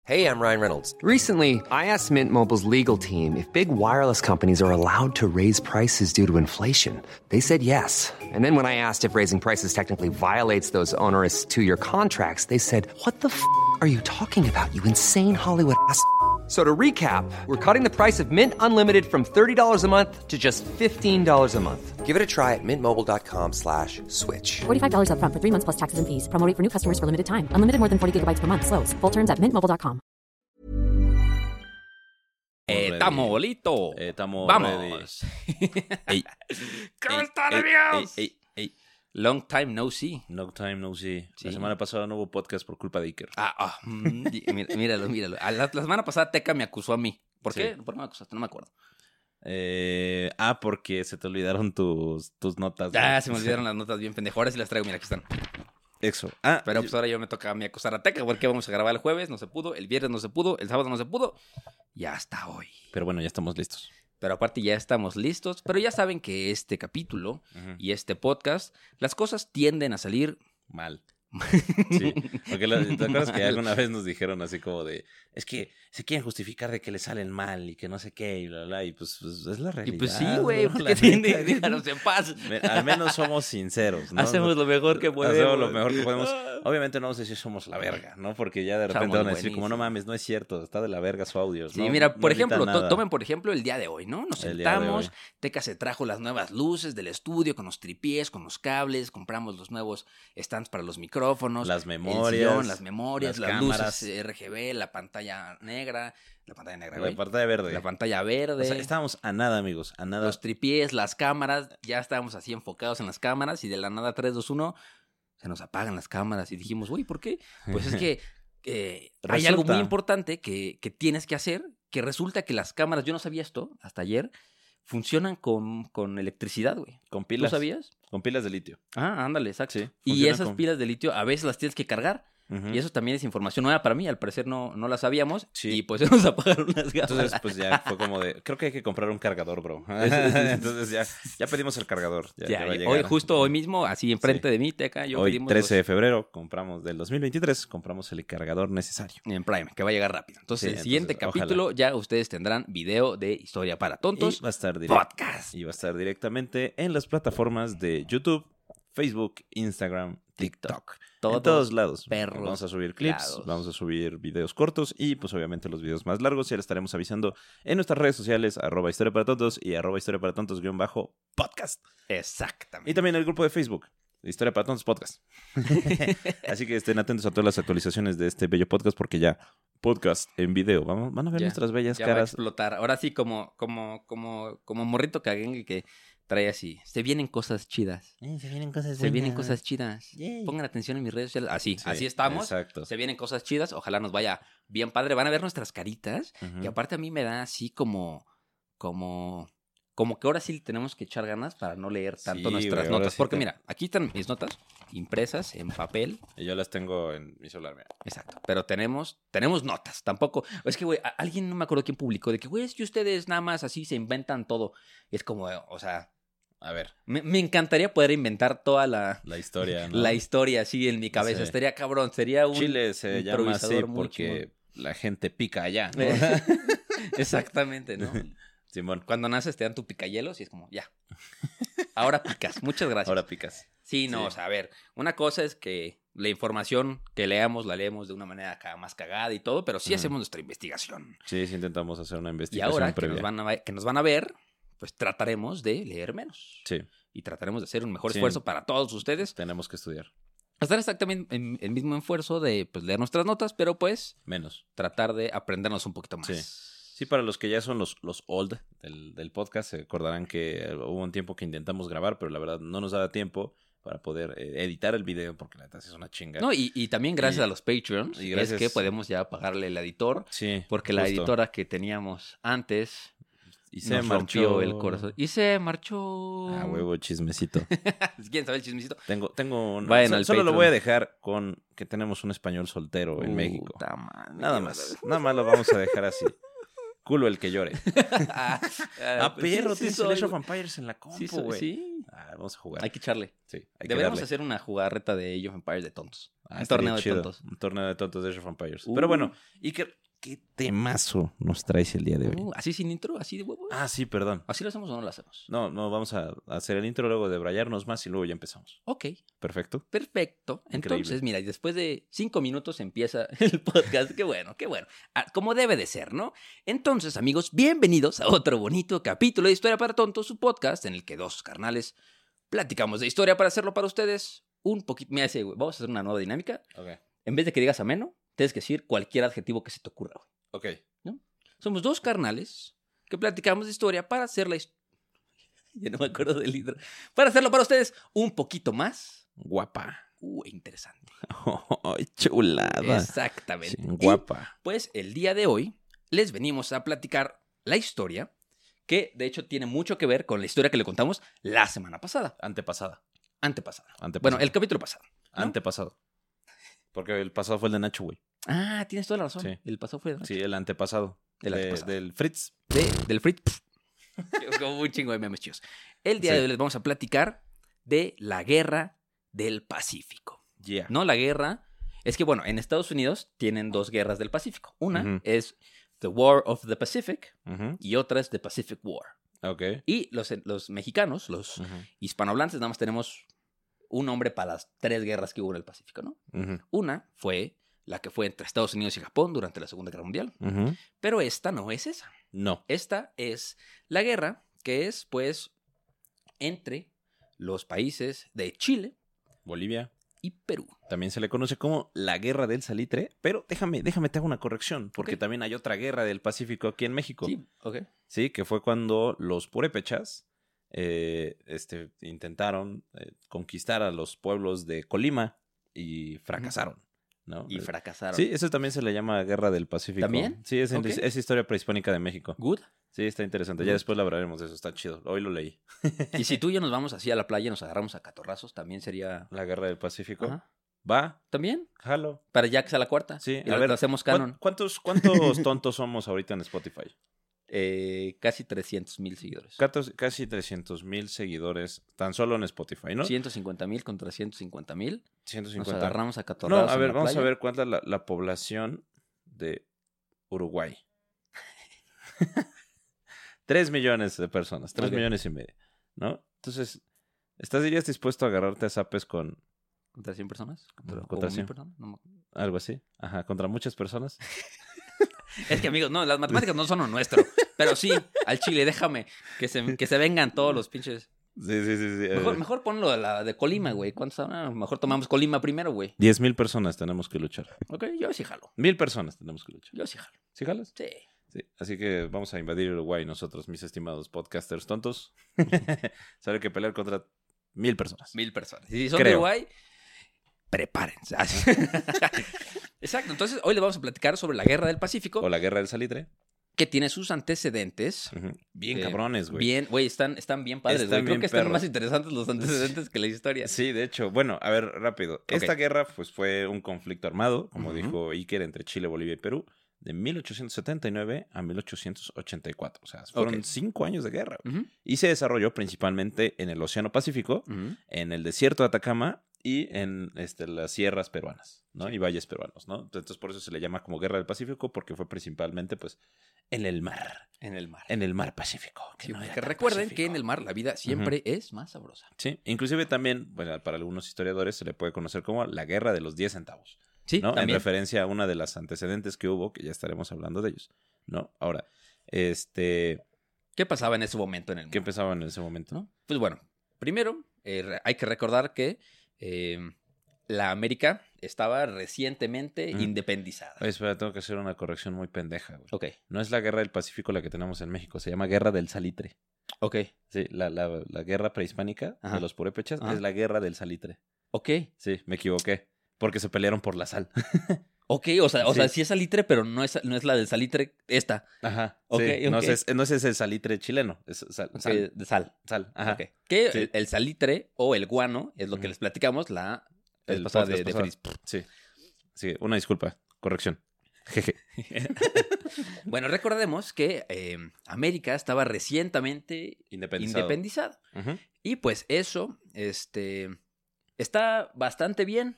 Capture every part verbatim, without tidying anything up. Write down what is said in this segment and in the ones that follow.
Hey, I'm Ryan Reynolds. Recently, I asked Mint Mobile's legal team if big wireless companies are allowed to raise prices due to inflation. They said yes. And then when I asked if raising prices technically violates those onerous two-year contracts, they said, what the f*** are you talking about, you insane Hollywood ass f- So to recap, we're cutting the price of Mint Unlimited from thirty dollars a month to just fifteen dollars a month. Give it a try at mintmobile.com slash switch. forty-five dollars up front for three months plus taxes and fees. Promo rate for new customers for limited time. Unlimited more than forty gigabytes per month. Slows full terms at mint mobile dot com. Eh, estamos listos. Eh, estamos Vamos. Ey, ¿Cómo ey, están, ey, amigos? ey, ey, ey. Long time no see. No time, no see. Sí. La semana pasada no hubo podcast por culpa de Iker. Ah, ah, mm, mí- míralo, míralo. A La, la semana pasada Teca me acusó a mí. ¿Por Sí. qué? ¿Por qué me acusaste? No me acuerdo. Eh, ah, porque se te olvidaron tus, tus notas. ¿no? Ah, se me olvidaron las notas bien pendejo. Ahora sí las traigo, mira, aquí están. Eso. Ah, Pero pues ahora yo me toca a mí acusar a Teca porque vamos a grabar el jueves, no se pudo, el viernes no se pudo, el sábado no se pudo, y hasta hoy. pero bueno, ya estamos listos. Pero aparte ya estamos listos, pero ya saben que este capítulo Ujú. y este podcast, las cosas tienden a salir Mal. Sí, porque la- ¿te acuerdas que alguna vez nos dijeron así como de, es que se quieren justificar de que le salen mal y que no sé qué y bla, bla, bla, y pues, pues es la Y realidad. pues sí, güey, ¿no? ¿por La qué tiene? neta. Déjanos en paz. Me- Al menos somos sinceros, ¿no? Hacemos lo mejor que podemos. Hacemos lo mejor que podemos. Obviamente no vamos a decir somos la verga, ¿no? Porque ya de repente Somos van a decir como, no buenísimos. mames, no es cierto, está de la verga su audio. Sí, no- mira, no por edita ejemplo, to- nada. tomen por ejemplo el día de hoy, ¿no? Nos El día de sentamos, hoy. Teca se trajo las nuevas luces del estudio con los tripiés, con los cables, compramos los nuevos stands para los micrófonos, Las el memorias, sillón, las memorias, las las, cámaras. luces R G B, la pantalla negra, la pantalla negra, La güey, pantalla verde. la pantalla verde. O sea, estábamos a nada, amigos, a nada. Los tripiés, las cámaras, ya estábamos así enfocados en las cámaras y de la nada tres, dos, uno se nos apagan las cámaras y dijimos, güey, ¿por qué? Pues es que eh, hay Resulta- algo muy importante que, que tienes que hacer, que resulta que las cámaras, yo no sabía esto hasta ayer, funcionan con, con electricidad, güey. Con ¿Tú pilas. sabías? Con pilas de litio. Ah, ándale, exacto. Sí, y funcionan esas con- pilas de litio a veces las tienes que cargar. Ujú. Y eso también es información nueva para mí, al parecer no, no la sabíamos. Sí. Y pues se nos apagaron las cámaras. Entonces, pues ya fue como de, creo que hay que comprar un cargador, bro. Entonces ya, ya pedimos el cargador. Ya, Ya, ya va a ya, llegar. hoy, justo hoy mismo, así enfrente Sí. de mí, Teca, yo Hoy, pedimos trece los- de febrero, compramos del dos mil veintitrés, compramos el cargador necesario. en Prime, que va a llegar rápido. Entonces, Sí, el siguiente entonces, capítulo ya ustedes tendrán video de Historia para Tontos. Y va a estar directo. Podcast. Y va a estar directamente en las plataformas de YouTube, Facebook, Instagram, TikTok. Todos en todos lados. perros Vamos a subir clips, lados. vamos a subir videos cortos y pues obviamente los videos más largos ya les estaremos avisando en nuestras redes sociales, arroba historia para tontos y arroba historia para tontos guión bajo podcast. Exactamente. Y también el grupo de Facebook, Historia para Tontos Podcast. Así que estén atentos a todas las actualizaciones de este bello podcast porque ya podcast en video. Vamos, van a ver Ya, nuestras bellas ya va a caras. explotar. Ahora sí, como, como, como, como morrito caguengue que trae así. Se vienen cosas chidas. Eh, se vienen cosas Se vienen buenas. cosas chidas. Yay. Pongan atención en mis redes sociales. Así, Sí, así estamos. Exacto. Se vienen cosas chidas. Ojalá nos vaya bien padre. Van a ver nuestras caritas. Ujú. Y aparte a mí me da así como, como, como que ahora sí tenemos que echar ganas para no leer tanto Sí, nuestras güey, ahora notas. sí Porque te- mira, aquí están mis notas impresas en papel. Y yo las tengo en mi celular, mira. Exacto. Pero tenemos, tenemos notas. Tampoco, es que, güey, a- alguien no me acuerdo quién publicó de que, güey, es que ustedes nada más así se inventan todo. Es como, o sea, A ver, me, me encantaría poder inventar toda la, la historia, ¿no? la historia así en mi cabeza. Sí. Estaría cabrón. Sería un Chile se llama así improvisador muy porque la gente pica allá, ¿no? Exactamente, ¿no? Simón, Cuando naces te dan tu picayelos y es como, ya. Ahora picas. Muchas gracias. ahora picas. Sí, no, Sí. o sea, a ver, una cosa es que la información que leamos la leemos de una manera acá más cagada y todo, pero sí Ujú. hacemos nuestra investigación. Sí, sí intentamos hacer una Y investigación ahora que previa. nos, van a, ve- que nos van a ver, pues trataremos de leer menos. Sí, Y trataremos de hacer un mejor Sí. esfuerzo para todos ustedes. tenemos que estudiar. Hacer exactamente en- el mismo esfuerzo de pues, leer nuestras notas, pero pues Menos. tratar de aprendernos un poquito más. Sí. Sí, para los que ya son los, los old del, del podcast, se acordarán que eh, hubo un tiempo que intentamos grabar, pero la verdad no nos daba tiempo para poder eh, editar el video, porque la neta sí es una chinga. No, y, y también gracias Y- a los Patreons y gracias- es que podemos ya pagarle el editor, Sí, porque la justo. editora que teníamos antes Y se nos marchó rompió el corazón. Y se marchó. Ah, huevo, chismecito. ¿Quién sabe el chismecito? Tengo, tengo un... Vayan so- al solo lo Patreon. voy a dejar con que tenemos un español soltero en México. Puta madre. Nada más. Nada más lo vamos a dejar así. Culo el que llore. ah, Ah, perro, sí, tienes sí el soy, Age of güey. Empires en la compu, Sí, güey. soy- sí. Ah, vamos a jugar. Hay que echarle. Sí, hay que Deberíamos darle. hacer una jugarreta de Age of Empires de tontos. Ah, Un estaría torneo de chido. tontos. Un torneo de tontos de Age of Empires. Uh. Pero bueno, Iker, ¿qué temazo nos traes el día de hoy? Uh, así sin intro, así de huevos. Ah, sí, perdón. ¿Así lo hacemos o no lo hacemos? No, no, vamos a hacer el intro, luego de brayarnos más y luego ya empezamos. Ok, Perfecto. perfecto. Increíble. Entonces, mira, y después de cinco minutos empieza el podcast. Qué bueno, qué bueno. Ah, como debe de ser, ¿no? Entonces, amigos, bienvenidos a otro bonito capítulo de Historia para Tontos, su podcast en el que dos carnales platicamos de historia para hacerlo para ustedes un poquito. Mira, ese, güey, vamos a hacer una nueva dinámica. Ok. En vez de que digas ameno, tienes que decir cualquier adjetivo que se te ocurra, güey. Ok. Somos dos carnales que platicamos de historia para hacer la historia. Ya no me acuerdo del libro. Para hacerlo para ustedes un poquito más. Guapa. Uh, interesante. ¡Ay, chulada! Exactamente. Sí, Y, guapa. pues el día de hoy les venimos a platicar la historia que de hecho tiene mucho que ver con la historia que le contamos la semana pasada. Antepasada. Antepasada. Antepasada. Bueno, el capítulo pasado. ¿no? Antepasado. Porque el pasado fue el de Nacho, güey. Ah, tienes toda la razón. Sí. El pasado fue de- Sí, el antepasado. El De- antepasado. Del Fritz. de- del Fritz. Como un chingo de memes chicos. El día Sí. de hoy les vamos a platicar de la Guerra del Pacífico. Yeah. No la guerra. Es que, bueno, en Estados Unidos tienen dos guerras del Pacífico. Una Ujú. es The War of the Pacific Ujú. y otra es The Pacific War. Ok. Y los, los mexicanos, los Ujú. hispanohablantes, nada más tenemos un nombre para las tres guerras que hubo en el Pacífico, ¿no? Ujú. Una fue la que fue entre Estados Unidos y Japón durante la Segunda Guerra Mundial. Ujú. Pero esta no es esa. No. Esta es la guerra que es, pues, entre los países de Chile Bolivia. y Perú. También se le conoce como la Guerra del Salitre, pero déjame, déjame te hago una corrección, porque Ok. también hay otra guerra del Pacífico aquí en México. Sí, ok. Sí, que fue cuando los purépechas eh, este, intentaron eh, conquistar a los pueblos de Colima y fracasaron, ¿no? Y Eh, fracasaron. Sí, eso también se le llama Guerra del Pacífico. ¿También? Sí, es, en- Ok. es historia prehispánica de México. Good. Sí, está interesante. Ya Good. después lo hablaremos de eso, está chido. Hoy lo leí. Y si tú y yo nos vamos así a la playa y nos agarramos a catorrazos, también sería... La Guerra del Pacífico. Ajá. Va, ¿También? jalo. Para ya que sea la cuarta. Sí, y a lo- ver, lo hacemos ¿cuán- canon. ¿Cuántos, cuántos tontos somos ahorita en Spotify? Eh, casi trescientos mil seguidores. Catos- Casi trescientos mil seguidores tan solo en Spotify, ¿no? ciento cincuenta mil contra ciento cincuenta mil. ciento Nos cincuenta. agarramos a No, catorrazos a en ver, la vamos a playa. ver cuál es la, la población de Uruguay. Tres millones de personas, tres Ok. millones y medio, ¿no? Entonces, ¿estás dirías dispuesto a agarrarte a zapes con ¿Contra cien personas? ¿Contra, Contra como mil cien. personas? No me- algo así? Ajá, contra muchas personas. Es que, amigos, no, las matemáticas no son lo nuestro. Pero sí, al chile, déjame que se, que se vengan todos los pinches. Sí, sí, sí. sí. Mejor, eh, mejor ponlo de, la, de Colima, güey. ¿Cuántos ah, Mejor tomamos Colima primero, güey. Diez mil personas tenemos que luchar. Ok, yo sí jalo. Mil personas tenemos que luchar. Yo sí jalo. ¿Sí jalas? Sí. Sí, así que vamos a invadir Uruguay nosotros, mis estimados podcasters tontos. Sabe que pelear contra mil personas. Mil personas. Y si son de Creo. Uruguay, prepárense. Así. Exacto. Entonces, hoy les vamos a platicar sobre la Guerra del Pacífico, O la guerra del salitre. que tiene sus antecedentes. Ujú. Bien Eh, cabrones, güey. Bien, güey, están, están bien padres, Están güey. Creo bien que están perros. más interesantes los antecedentes que la historia. Sí, de hecho, bueno, a ver, rápido. Esta guerra pues fue un conflicto armado, como Ujú. dijo Iker, entre Chile, Bolivia y Perú, de mil ochocientos setenta y nueve a mil ochocientos ochenta y cuatro. O sea, fueron Ok. cinco años de guerra. Ujú, Y se desarrolló principalmente en el Océano Pacífico, ujú. en el desierto de Atacama y en este, las sierras peruanas, ¿no? Y valles peruanos, ¿no? Entonces, por eso se le llama como Guerra del Pacífico, porque fue principalmente, pues, en el mar. En el mar. En el mar Pacífico. Sí, no era que tan recuerden pacífico. que en el mar la vida siempre es más sabrosa. Sí, inclusive también, bueno, para algunos historiadores se le puede conocer como la Guerra de los diez centavos. Sí, ¿no? En también. referencia a una de las antecedentes que hubo, que ya estaremos hablando de ellos, ¿no? Ahora, este, ¿Qué pasaba en ese momento en el ¿qué mundo? empezaba en ese momento? ¿No? Pues bueno, primero eh, re- hay que recordar que eh, la América estaba recientemente Mm. independizada. Oye, espera, tengo que hacer una corrección muy pendeja, güey. Ok, No es la Guerra del Pacífico la que tenemos en México, se llama Guerra del Salitre. ok, Sí, la, la, la guerra prehispánica Ajá. de los purépechas Ajá. es la Guerra del Salitre. ok. Sí, me equivoqué, porque se pelearon por la sal. Ok, o sea, o Sí. sea, sí es salitre, pero no es, no es la del salitre esta. Ajá, Ok, sí. No, ok. es, no ese es el salitre chileno, es sal. Ok, sal, de sal. sal, ajá. Ok. Que Sí. el, el salitre o el guano es lo que Ujú. les platicamos la vez El pasada de, podcast de pasado. Frizz. Sí, sí, una disculpa, corrección. Jeje. Bueno, recordemos que eh, América estaba recientemente Independizado. independizada. Ujú. Y pues eso, este, está bastante bien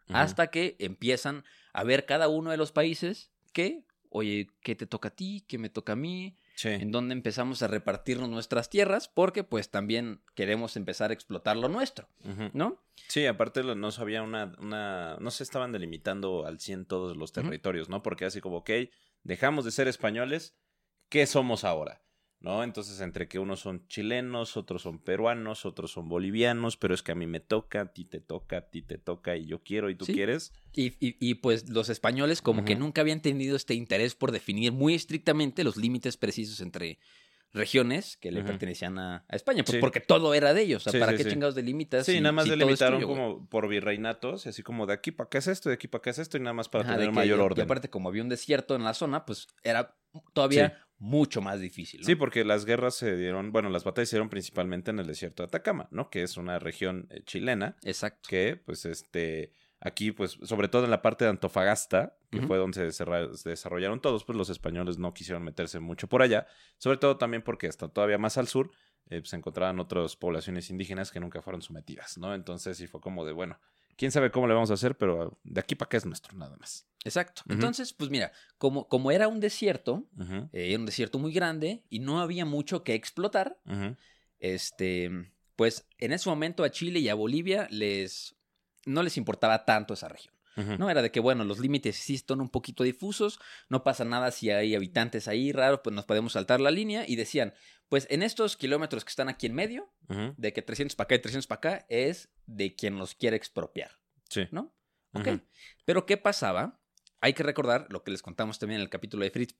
Ujú. hasta que empiezan a ver cada uno de los países que, oye, ¿qué te toca a ti? ¿Qué me toca a mí? Sí. En donde empezamos a repartirnos nuestras tierras, porque pues también queremos empezar a explotar lo nuestro, Ujú. ¿no? Sí, aparte lo- no sabía una, una, no se estaban delimitando al cien todos los Ujú. territorios, ¿no? Porque así como, ok, dejamos de ser españoles, ¿qué somos ahora? ¿No? Entonces, entre que unos son chilenos, otros son peruanos, otros son bolivianos, pero es que a mí me toca, a ti te toca, a ti te toca, y yo quiero, y tú Sí. quieres. Y, y, y, pues los españoles como Ujú. que nunca habían tenido este interés por definir muy estrictamente los límites precisos entre regiones que le Ujú. pertenecían a, a España, pues Sí. porque todo era de ellos. O sea, Sí, ¿para sí, qué sí. chingados delimitas? Sí, si- nada más si todo es delimitaron tuyo, güey? como por virreinatos, y así como de aquí para acá es esto, de aquí para acá es esto, y nada más para Ajá, de tener que- mayor y- orden. Y aparte, como había un desierto en la zona, pues era todavía Sí. mucho más difícil, ¿no? Sí, porque las guerras se dieron, bueno, las batallas se dieron principalmente en el desierto de Atacama, ¿no? Que es una región eh, chilena Exacto. que, pues, este, aquí, pues, sobre todo en la parte de Antofagasta, que Ujú. fue donde se, desarra- se desarrollaron todos, pues los españoles no quisieron meterse mucho por allá, sobre todo también porque hasta todavía más al sur eh, pues, se encontraban otras poblaciones indígenas que nunca fueron sometidas, ¿no? Entonces sí fue como de, bueno, quién sabe cómo le vamos a hacer, pero de aquí para acá es nuestro, nada más. Exacto. Ujú. Entonces, pues mira, como, como era un desierto, Ujú, eh, era un desierto muy grande y no había mucho que explotar, ujú, este, pues en ese momento a Chile y a Bolivia les no les importaba tanto esa región. ujú. No era de que, bueno, los límites sí están un poquito difusos, no pasa nada si hay habitantes ahí raros, pues nos podemos saltar la línea. Y decían, pues en estos kilómetros que están aquí en medio, Ujú, de que trescientos para acá y trescientos para acá, es de quien los quiere expropiar, sí. ¿no? Ok. Ujú. Pero ¿qué pasaba? Hay que recordar lo que les contamos también en el capítulo de Fritz,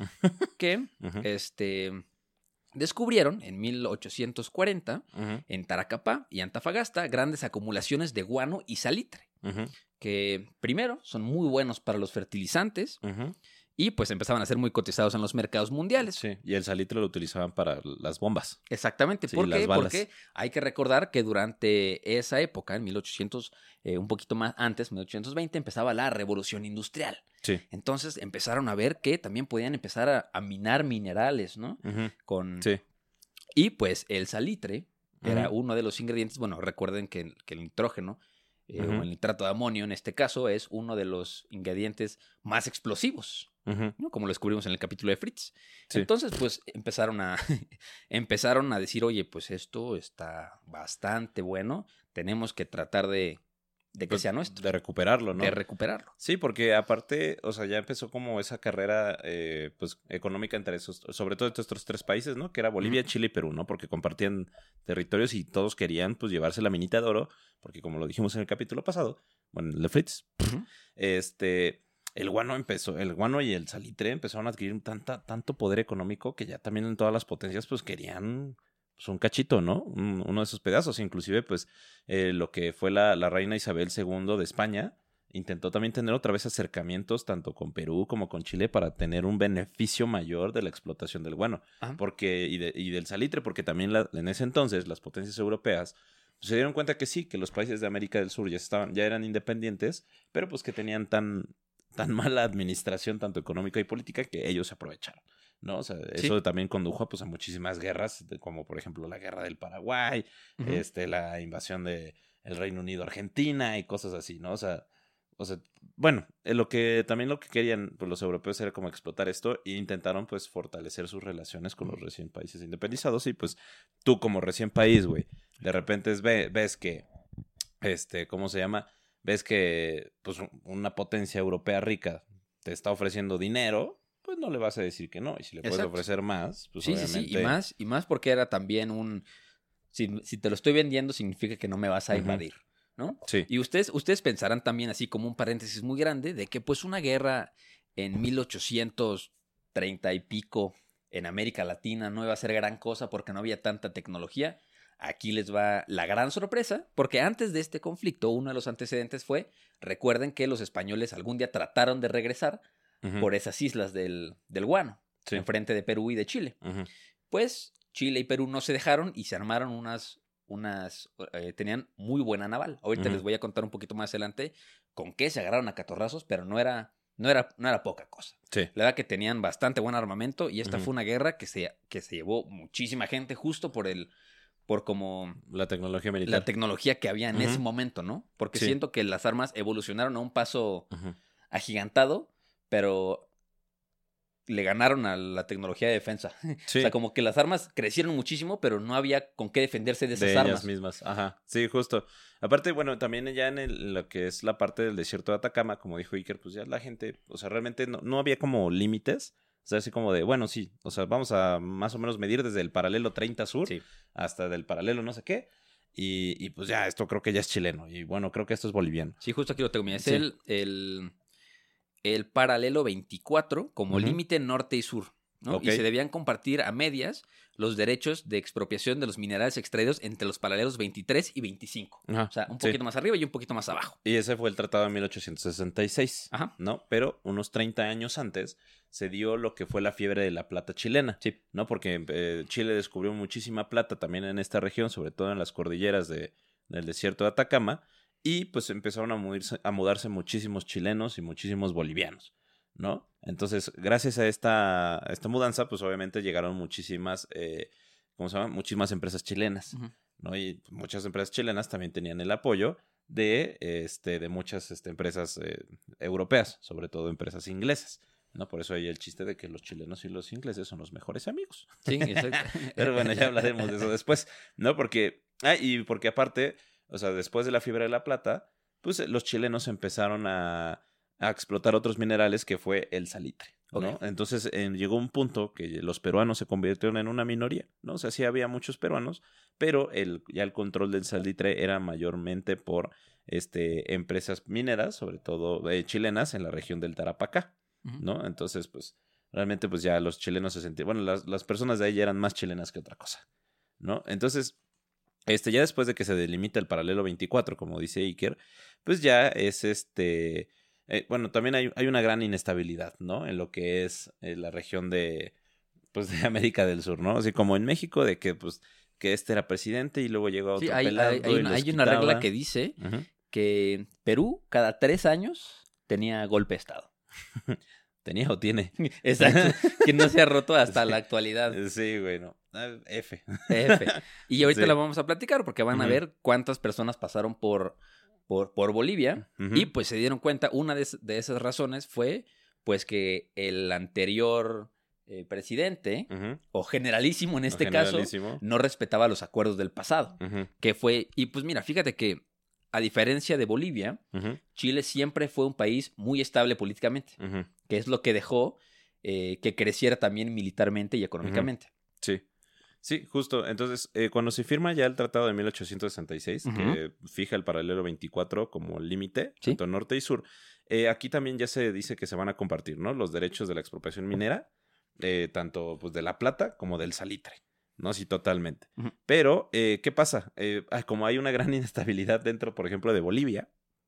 que Ujú, este, descubrieron en mil ochocientos cuarenta ujú, en Taracapá y Antofagasta grandes acumulaciones de guano y salitre, ujú, que primero son muy buenos para los fertilizantes ujú. y pues empezaban a ser muy cotizados en los mercados mundiales. Sí, y el salitre lo utilizaban para las bombas. Exactamente. Sí, ¿Por las qué? balas. Porque hay que recordar que durante esa época, en mil ochocientos, eh, un poquito más antes, mil ochocientos veinte, empezaba la revolución industrial. Sí. Entonces empezaron a ver que también podían empezar a, a minar minerales, ¿no? Ujú, Con... sí. Y pues el salitre era Ujú. uno de los ingredientes, bueno, recuerden que, el- que el nitrógeno eh, Ujú. o el nitrato de amonio en este caso es uno de los ingredientes más explosivos, Ujú, ¿no? Como lo descubrimos en el capítulo de Fritz. sí. Entonces, pues empezaron a, empezaron a decir, oye, pues esto está bastante bueno, tenemos que tratar de, de que Pues, sea nuestro, de recuperarlo, ¿no? de recuperarlo. Sí, porque aparte, o sea, ya empezó como esa carrera, eh, pues, económica entre esos, sobre todo entre estos tres países, ¿no? Que era Bolivia, Ujú. Chile y Perú, ¿no? Porque compartían territorios y todos querían, pues, llevarse la minita de oro, porque como lo dijimos en el capítulo pasado, bueno, el de Fritz, Ujú. este, el guano empezó, el guano y el salitre empezaron a adquirir tanta, tanto poder económico que ya también en todas las potencias, pues, querían pues, un cachito, ¿no? Un- uno de esos pedazos. Inclusive, pues, eh, lo que fue la, la reina Isabel segunda de España intentó también tener otra vez acercamientos tanto con Perú como con Chile para tener un beneficio mayor de la explotación del guano Ajá. porque, y, de- y del salitre, porque también la- en ese entonces las potencias europeas pues, se dieron cuenta que sí, que los países de América del Sur ya, estaban, ya eran independientes, pero pues que tenían tan, tan mala administración, tanto económica y política, que ellos se aprovecharon. ¿No? O sea, Sí. eso también condujo pues, a muchísimas guerras, de- como por ejemplo la guerra del Paraguay, Ujú. este, la invasión de el Reino Unido a Argentina y cosas así, ¿no? O sea, o sea, bueno, eh, lo que también lo que querían pues, los europeos era como explotar esto e intentaron pues fortalecer sus relaciones con los recién países independizados y pues tú como recién país, güey, de repente es- ve- ves que, este, ¿cómo se llama? Ves que pues un- una potencia europea rica te está ofreciendo dinero, pues no le vas a decir que no. Y si le puedes Exacto. ofrecer más, pues sí, obviamente... sí, sí, y más, y más porque era también un... Si, si te lo estoy vendiendo significa que no me vas a Ujú. invadir, ¿no? Sí. Y ustedes, ustedes pensarán también, así como un paréntesis muy grande, de que pues una guerra en mil ochocientos treinta y pico en América Latina no iba a ser gran cosa porque no había tanta tecnología. Aquí les va la gran sorpresa, porque antes de este conflicto, uno de los antecedentes fue, recuerden que los españoles algún día trataron de regresar Ujú. por esas islas del, del Guano, Sí. enfrente de Perú y de Chile. Ujú. Pues Chile y Perú no se dejaron y se armaron unas, unas, eh, tenían muy buena naval. Ahorita Ujú. les voy a contar un poquito más adelante con qué se agarraron a catorrazos, pero no era, no era, no era poca cosa. Sí. La verdad que tenían bastante buen armamento y esta Ujú. fue una guerra que se, que se llevó muchísima gente justo por el, por como La tecnología militar. la tecnología que había en Ujú. ese momento, ¿no? Porque Sí. siento que las armas evolucionaron a un paso Ujú. agigantado, pero le ganaron a la tecnología de defensa. Sí. O sea, como que las armas crecieron muchísimo, pero no había con qué defenderse de esas de armas. ellas mismas, ajá, sí, justo. Aparte, bueno, también ya en el- lo que es la parte del desierto de Atacama, como dijo Iker, pues ya la gente, o sea, realmente no, no había como límites, o sea, así como de, bueno, sí, o sea, vamos a más o menos medir desde el paralelo treinta sur Sí. hasta del paralelo no sé qué, y, y pues ya, esto creo que ya es chileno, y bueno, creo que esto es boliviano. Sí, justo aquí lo tengo. Mira, es Sí. el, el, el paralelo veinticuatro como Ujú. límite norte y sur, ¿no? Ok. Y se debían compartir a medias los derechos de expropiación de los minerales extraídos entre los paralelos veintitrés y veinticinco. Ajá, O sea, un sí. poquito más arriba y un poquito más abajo. Y ese fue el tratado de mil ochocientos sesenta y seis, Ajá. ¿no? Pero unos treinta años antes se dio lo que fue la fiebre de la plata chilena, Sí. ¿no? Porque eh, Chile descubrió muchísima plata también en esta región, sobre todo en las cordilleras de, del desierto de Atacama, y pues empezaron a mudarse, a mudarse muchísimos chilenos y muchísimos bolivianos, ¿no? Entonces, gracias a esta, a esta mudanza, pues obviamente llegaron muchísimas, eh, ¿cómo se llama? Muchísimas empresas chilenas, Ujú. ¿no? Y muchas empresas chilenas también tenían el apoyo de, este, de muchas este, empresas eh, europeas, sobre todo empresas inglesas, ¿no? Por eso hay el chiste de que los chilenos y los ingleses son los mejores amigos. Sí, exacto. Pero bueno, ya hablaremos de eso después, ¿no? Porque, ah, y porque aparte, o sea, después de la fiebre de la plata, pues eh, los chilenos empezaron a, a explotar otros minerales que fue el salitre, ¿no? Ok. Entonces eh, llegó un punto que los peruanos se convirtieron en una minoría, ¿no? O sea, sí había muchos peruanos, pero el, ya el control del salitre era mayormente por este, empresas mineras, sobre todo eh, chilenas, en la región del Tarapacá, Ujú. ¿no? Entonces, pues, realmente, pues ya los chilenos se sentían, bueno, las, las personas de ahí ya eran más chilenas que otra cosa, ¿no? Entonces, este, ya después de que se delimita el paralelo veinticuatro, como dice Iker, pues ya es este, eh, bueno, también hay, hay una gran inestabilidad, ¿no? En lo que es eh, la región de, pues, de América del Sur, ¿no? Así como en México, de que, pues, que este era presidente y luego llegó otro Sí, hay, pelado hay- hay y una, los hay una regla quitaba. que dice Ujú. que Perú cada tres años tenía golpe de Estado. ¿Tenía o tiene? Exacto. Que no se ha roto hasta Sí. la actualidad. Sí, bueno. Ah, F. F. Y ahorita Sí. la vamos a platicar porque van a Ujú. ver cuántas personas pasaron por, por, por Bolivia. Ujú. Y pues se dieron cuenta, una de, es- de esas razones fue pues que el anterior eh, presidente, Ujú. o generalísimo en este O caso, generalísimo. no respetaba los acuerdos del pasado. Ujú. Que fue, y pues mira, fíjate que a diferencia de Bolivia, Ujú. Chile siempre fue un país muy estable políticamente, Ujú. que es lo que dejó eh, que creciera también militarmente y económicamente. Sí. Sí, justo. Entonces, eh, cuando se firma ya el Tratado de mil ochocientos sesenta y seis, Ujú. que fija el paralelo veinticuatro como límite, Sí. tanto norte y sur, eh, aquí también ya se dice que se van a compartir, ¿no? Los derechos de la expropiación minera, eh, tanto pues, de la plata como del salitre, ¿no? Sí, totalmente. Ujú. Pero, eh, ¿qué pasa? Eh, ah, como hay una gran inestabilidad dentro, por ejemplo, de Bolivia,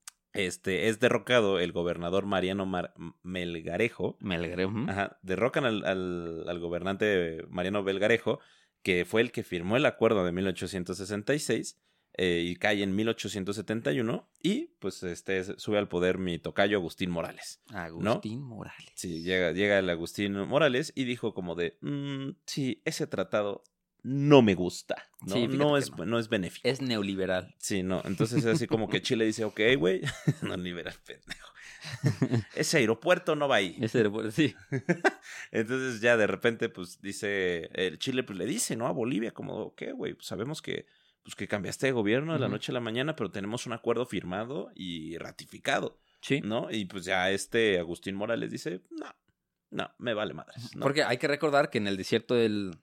este, es derrocado el gobernador Mariano Mar- Melgarejo. Me alegré. ujú. Ajá, derrocan al, al, al gobernante Mariano Melgarejo, que fue el que firmó el acuerdo de mil ochocientos sesenta y seis eh, y cae en mil ochocientos setenta y uno y pues este sube al poder mi tocayo Agustín Morales. Agustín Morales. Sí, llega, llega el Agustín Morales y dijo como de, "Mm, sí, ese tratado no me gusta, ¿no? Sí, fíjate no, que es, no. no es benéfico. Es neoliberal. Sí, no, entonces es así como que Chile dice, ok, güey, no liberal, pendejo. Ese aeropuerto no va ahí. Ese era- sí. Entonces ya de repente, pues dice, el Chile pues le dice, ¿no? A Bolivia, como, ok, güey, pues sabemos que, pues, que cambiaste de gobierno de la Ujú. noche a la mañana, pero tenemos un acuerdo firmado y ratificado, Sí. ¿no? Y pues ya este Agustín Morales dice, no, no, me vale madres, ¿no? Porque hay que recordar que en el desierto del.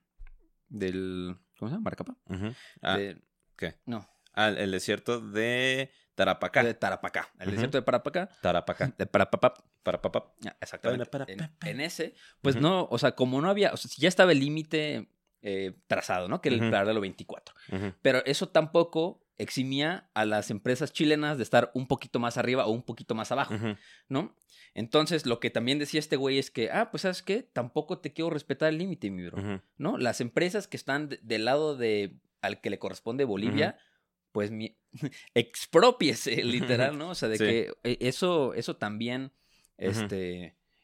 del ¿Cómo se llama? ¿Maracapa? Ujú. Ah, De- ¿qué? no, Ah, el desierto de Tarapacá. de Tarapacá. El Ujú. desierto de Tarapacá. Tarapacá. De Parapapá. Tarapapá. Ah, exactamente. Para, para, En, pa, pa. en ese, pues Ujú. no, o sea, como no había, o sea, ya estaba el límite eh, trazado, ¿no? Que era el Ujú. paralelo veinticuatro. Ujú. Pero eso tampoco eximía a las empresas chilenas de estar un poquito más arriba o un poquito más abajo, Ujú. ¿no? Entonces, lo que también decía este güey es que, ah, pues, ¿sabes qué? Tampoco te quiero respetar el límite, mi bro, Ujú. ¿no? Las empresas que están de- del lado de al que le corresponde Bolivia, pues, mi, expropiese, literal, ¿no? O sea, de Sí. que eh, eso, eso también, Ujú. este,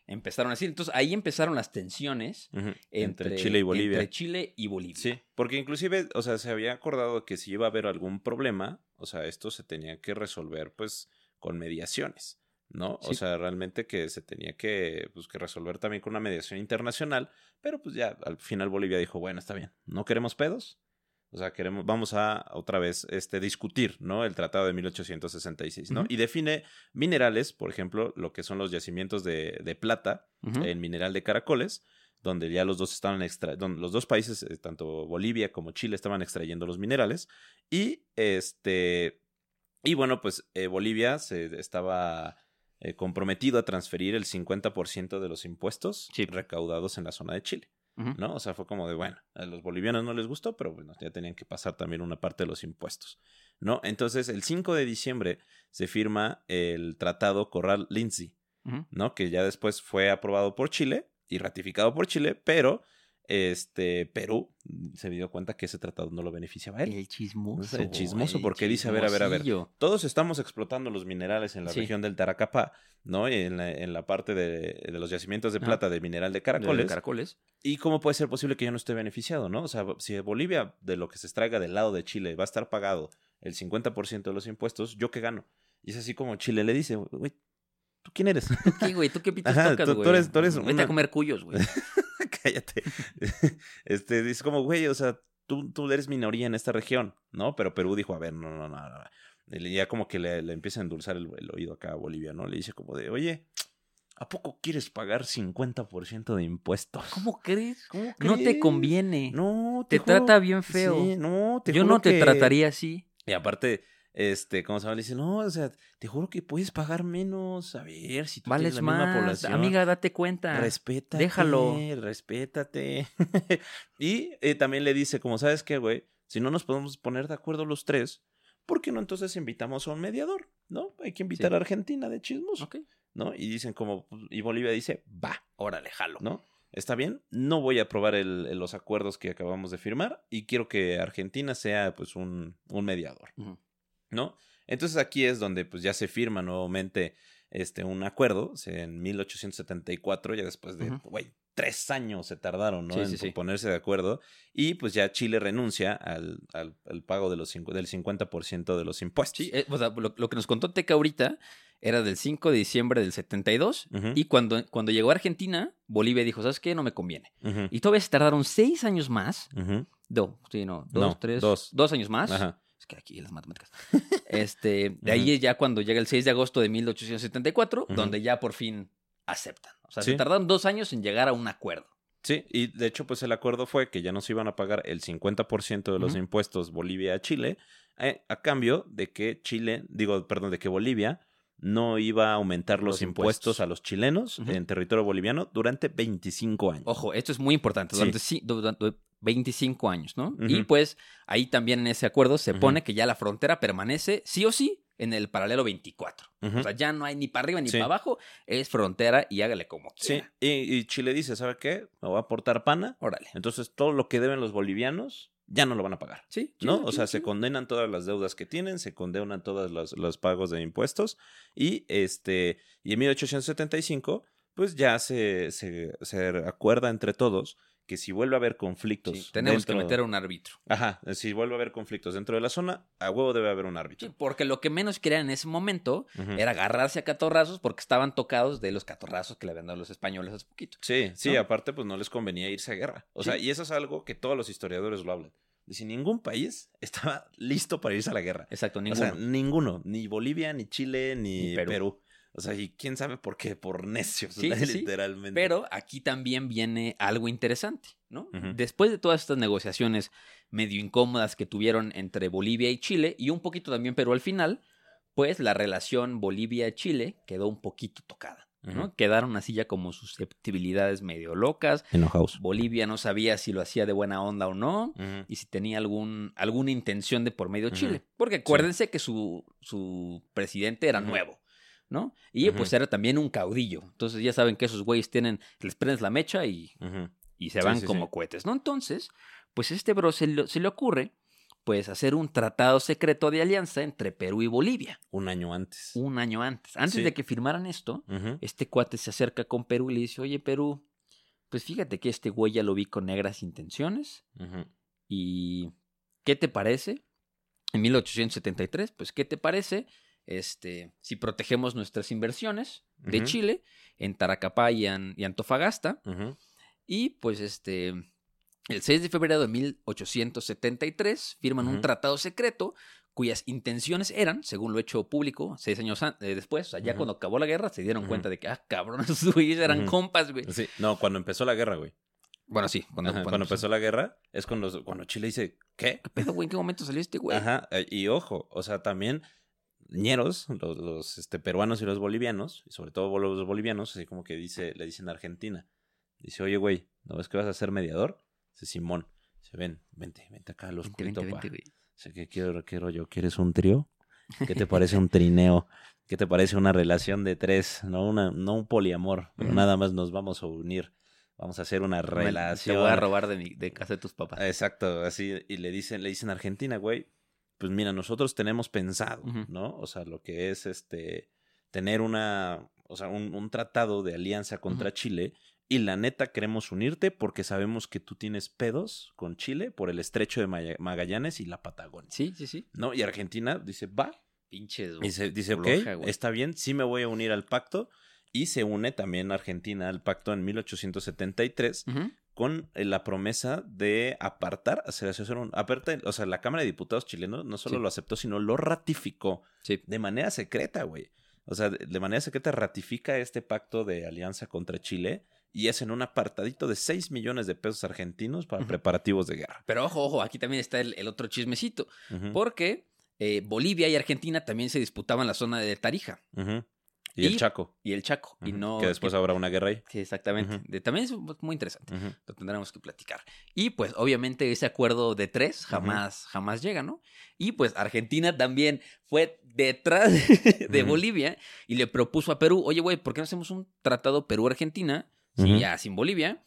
empezaron así. Entonces ahí empezaron las tensiones Ujú. entre, Entre Chile y Bolivia. Entre Chile y Bolivia. Sí, porque inclusive, o sea, se había acordado que si iba a haber algún problema, o sea, esto se tenía que resolver, pues, con mediaciones, ¿no? Sí. O sea, realmente que se tenía que, pues, que resolver también con una mediación internacional, pero pues ya al final Bolivia dijo, bueno, está bien, no queremos pedos, o sea, queremos, vamos a otra vez este, discutir, ¿no? El Tratado de mil ochocientos sesenta y seis, ¿no? Ujú. Y define minerales, por ejemplo, lo que son los yacimientos de, de plata, Ujú. el mineral de Caracoles, donde ya los dos estaban extra donde los dos países, eh, tanto Bolivia como Chile, estaban extrayendo los minerales. Y este y bueno, pues eh, Bolivia se estaba eh, comprometido a transferir el cincuenta por ciento de los impuestos Sí. recaudados en la zona de Chile, Ujú. ¿no? O sea, fue como de, bueno, a los bolivianos no les gustó, pero bueno, ya tenían que pasar también una parte de los impuestos, ¿no? Entonces, el cinco de diciembre se firma el Tratado Corral-Lindsey, Ujú. ¿no? Que ya después fue aprobado por Chile y ratificado por Chile, pero este Perú se dio cuenta que ese tratado no lo beneficiaba a él. El chismoso. El chismoso, el porque dice, a ver, a ver, a ver, chismosillo. todos estamos explotando los minerales en la Sí. región del Tarapacá, ¿no? Y en la, en la parte de, de los yacimientos de Ajá. plata del mineral de De Caracoles. caracoles. ¿Y cómo puede ser posible que yo no esté beneficiado, no? O sea, si Bolivia, de lo que se extraiga del lado de Chile, va a estar pagado el cincuenta por ciento de los impuestos, ¿yo qué gano? Y es así como Chile le dice, güey, ¿tú quién eres? ¿Tú qué, güey? ¿Tú qué pitos Ajá, tocas, tú- güey? tú eres- tú eres Vete una- a comer cuyos, güey. Cállate. Este, dice como, güey, o sea, tú, tú eres minoría en esta región, ¿no? Pero Perú dijo, a ver, no, no, no, no. Y ya como que le, le empieza a endulzar el, el oído acá a Bolivia, ¿no? Le dice como de, oye, ¿a poco quieres pagar cincuenta por ciento de impuestos? ¿Cómo crees? ¿Cómo No te crees? conviene. No, Te juro- trata bien feo. Sí, no, te Yo juro no te que- trataría así. Y aparte, este, ¿cómo se llama? Le dice, no, o sea, te juro que puedes pagar menos. A ver, si tú Vales tienes la misma más. población. Amiga, date cuenta. Respétate. Déjalo. Respétate. Y eh, también le dice, como sabes qué, güey, si no nos podemos poner de acuerdo los tres, ¿por qué no entonces invitamos a un mediador? ¿No? Hay que invitar Sí. a Argentina de chismoso. Ok. ¿No? Y dicen como, y Bolivia dice, va, Órale, jalo. ¿no? Está bien, no voy a aprobar el, el- los acuerdos que acabamos de firmar y quiero que Argentina sea pues un, un mediador, Ujú. ¿no? Entonces aquí es donde pues ya se firma nuevamente este, un acuerdo, o sea, en mil ochocientos setenta y cuatro, ya después de, Ujú. güey, tres años se tardaron, ¿no? Sí, en sí, sí. ponerse de acuerdo y pues ya Chile renuncia al, al, al pago de los cincu- del cincuenta por ciento de los impuestos. Sí, eh, o sea, lo, lo que nos contó Teca ahorita era del cinco de diciembre del setenta y dos. Ujú. Y cuando, cuando llegó a Argentina, Bolivia dijo, ¿sabes qué? No me conviene. Ujú, Y todavía se tardaron seis años más. ujú. No, sí, no. Dos, No, tres. dos. Dos años más. Ajá. Es que aquí las matemáticas. Este, de ahí es ya cuando llega el seis de agosto de mil ochocientos setenta y cuatro, Ujú. donde ya por fin aceptan. O sea, Sí. se tardaron dos años en llegar a un acuerdo. Sí, y de hecho, pues el acuerdo fue que ya no se iban a pagar el cincuenta por ciento de los Ujú. impuestos Bolivia a Chile, eh, a cambio de que Chile, digo, perdón, de que Bolivia no iba a aumentar los, Los impuestos. impuestos. a los chilenos Ujú. en territorio boliviano durante veinticinco años. Ojo, esto es muy importante. Sí. Durante, sí, durante veinticinco años, ¿no? Ujú. Y pues ahí también en ese acuerdo se Ujú. pone que ya la frontera permanece sí o sí en el paralelo veinticuatro. Ujú. O sea, ya no hay ni para arriba ni Sí. para abajo, es frontera y hágale como Sí, quiera. y, y Chile dice, ¿sabe qué? Me voy a aportar pana, Órale. entonces todo lo que deben los bolivianos ya no lo van a pagar. Sí, ¿No? chido, O sea, chido, se chido. condenan todas las deudas que tienen, se condenan todos los, los pagos de impuestos y este y en mil ochocientos setenta y cinco pues ya se, se, se acuerda entre todos que si vuelve a haber conflictos Sí, tenemos dentro- que meter a un árbitro. Ajá, si vuelve a haber conflictos dentro de la zona, a huevo debe haber un Sí, árbitro. porque lo que menos querían en ese momento Ujú. era agarrarse a catorrazos porque estaban tocados de los catorrazos que le habían dado los españoles hace poquito. Sí, sí, ¿no? aparte pues no les convenía irse a guerra. O Sí. sea, y eso es algo que todos los historiadores lo hablan. Dice, ningún país estaba listo para irse a la guerra. Exacto, O ninguno. sea, ninguno. Ni Bolivia, ni Chile, ni, Ni Perú. Perú. O sea, y quién sabe por qué, por necios, Sí, sí, sí. literalmente. Pero aquí también viene algo interesante, ¿no? Ujú. Después de todas estas negociaciones medio incómodas que tuvieron entre Bolivia y Chile, y un poquito también Perú al final, pues la relación Bolivia-Chile quedó un poquito tocada, ¿no? Ujú. Quedaron así ya como susceptibilidades medio locas. Enojados. Bolivia no sabía si lo hacía de buena onda o no, Ujú. y si tenía algún, alguna intención de por medio Ujú. Chile. Porque acuérdense que su, su presidente era Ujú. nuevo, ¿no? Y Ujú. pues era también un caudillo. Entonces ya saben que esos güeyes tienen, les prendes la mecha y, Ujú. y se Sí, van sí, como sí. cohetes, ¿no? Entonces, pues este bro se le, se le ocurre pues hacer un tratado secreto de alianza entre Perú y Bolivia. Un año antes. Un año antes. Antes Sí. de que firmaran esto, Ujú. este cuate se acerca con Perú y le dice, oye, Perú, pues fíjate que este güey ya lo vi con negras intenciones. Ujú. ¿Y qué te parece? En mil ochocientos setenta y tres, pues, ¿qué te parece este, si protegemos nuestras inversiones de Ujú. Chile en Tarapacá y, An- y Antofagasta? Ujú. Y pues este, el seis de febrero de mil ochocientos setenta y tres firman un Ujú. tratado secreto cuyas intenciones eran, según lo hecho público seis años an- eh, después, o sea, ya Ujú. cuando acabó la guerra, se dieron Ujú. cuenta de que, ah, cabrón, esos güeyes eran Ujú. compas, güey. Sí, no, cuando empezó la guerra, güey. Bueno, sí, cuando, Ajá, cuando empezó la guerra es cuando, cuando Chile dice, ¿qué? ¿Qué pedo, güey? ¿En qué momento salió este güey? Ajá, eh, y ojo, o sea, también ñeros, los, los este, peruanos y los bolivianos, y sobre todo los bolivianos, así como que dice, le dicen a Argentina, dice, oye, güey, ¿no ves que vas a ser mediador? Dice, Simón, dice, ven, vente, vente acá al Vente, oscurito, vente, pa. vente, güey. Dice, ¿qué quiero, quiero yo? ¿Quieres un trío? ¿Qué te parece un trineo? ¿Qué te parece una relación de tres? No, una, no un poliamor, pero Ujú. nada más nos vamos a unir. Vamos a hacer una Me- relación. Te voy a robar de, mi, de casa de tus papás. Exacto, así, y le dicen, le dicen a Argentina, güey, pues mira, nosotros tenemos pensado, Ujú. ¿no? O sea, lo que es este, tener una, o sea, un, un tratado de alianza contra Ujú. Chile, y la neta queremos unirte porque sabemos que tú tienes pedos con Chile por el estrecho de Maya- Magallanes y la Patagonia, Sí, sí, sí. ¿no? Y Argentina dice, va, Pinches. y se, dice, ok, floja, güey. está bien, sí me voy a unir al pacto, y se une también Argentina al pacto en mil ochocientos setenta y tres, Ujú. con eh, la promesa de apartar, hacer, hacer un, aparte, o sea, la Cámara de Diputados chileno no solo Sí. lo aceptó, sino lo ratificó Sí. de manera secreta, güey. O sea, de, de manera secreta ratifica este pacto de alianza contra Chile y hacen un apartadito de seis millones de pesos argentinos para Ujú. preparativos de guerra. Pero ojo, ojo, aquí también está el, el otro chismecito. Ujú, Porque eh, Bolivia y Argentina también se disputaban la zona de Tarija ujú. Y, el y- Chaco. y el Chaco. Y Ujú, no. que después habrá una guerra ahí. Sí, exactamente. Ujú. De- también es muy interesante. Ujú. Lo tendremos que platicar. Y pues, obviamente, ese acuerdo de tres jamás, jamás llega, ¿no? Y pues, Argentina también fue detrás de Ujú. Bolivia y le propuso a Perú, oye, güey, ¿por qué no hacemos un tratado Perú-Argentina? Sí, Ujú. ya sin Bolivia.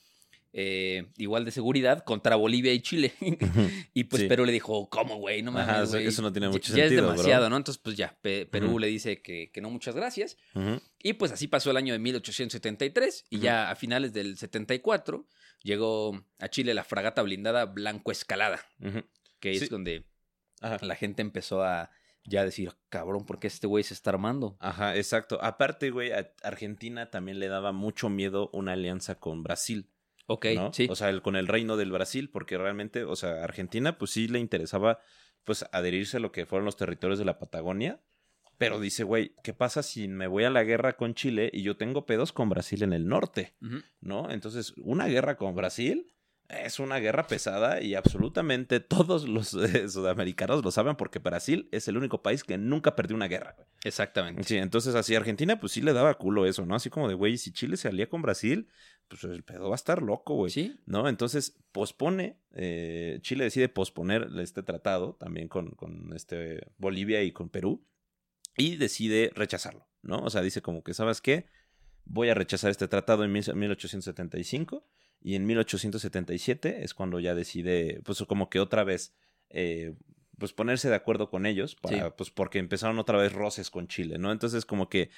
eh, igual de seguridad contra Bolivia y Chile. Ujú. Y pues Sí. Perú le dijo, ¿cómo, güey? No mames, Ajá, eso- güey. eso no tiene Ya- mucho ya sentido, es bro. demasiado, ¿no? Entonces, pues ya, Pe- Perú Ujú. le dice que, que no, muchas gracias. Ujú. Y pues así pasó el año de mil ochocientos setenta y tres y Ujú. ya a finales del setenta y cuatro llegó a Chile la fragata blindada Blanco Escalada, Ujú. que es Sí. donde Ajá. la gente empezó a ya decir, cabrón, ¿por qué este güey se está armando? Ajá, exacto. Aparte, güey, a Argentina también le daba mucho miedo una alianza con Brasil, Ok, ¿no? sí. O sea, el, con el reino del Brasil, porque realmente, o sea, a Argentina pues sí le interesaba pues adherirse a lo que fueron los territorios de la Patagonia, pero dice, güey, ¿qué pasa si me voy a la guerra con Chile y yo tengo pedos con Brasil en el norte, Ujú. ¿no? Entonces, una guerra con Brasil es una guerra pesada y absolutamente todos los eh, sudamericanos lo saben porque Brasil es el único país que nunca perdió una guerra, güey. Exactamente. Sí, entonces así Argentina pues sí le daba culo eso, ¿no? Así como de, güey, si Chile se alía con Brasil, pues el pedo va a estar loco, güey. Sí. ¿No? Entonces pospone, eh, Chile decide posponer este tratado también con, con este Bolivia y con Perú y decide rechazarlo, ¿no? O sea, dice como que, ¿sabes qué? Voy a rechazar este tratado en mil ochocientos setenta y cinco y en mil ochocientos setenta y siete es cuando ya decide, pues como que otra vez, eh, pues ponerse de acuerdo con ellos, para, Sí. pues porque empezaron otra vez roces con Chile, ¿no? Entonces como que,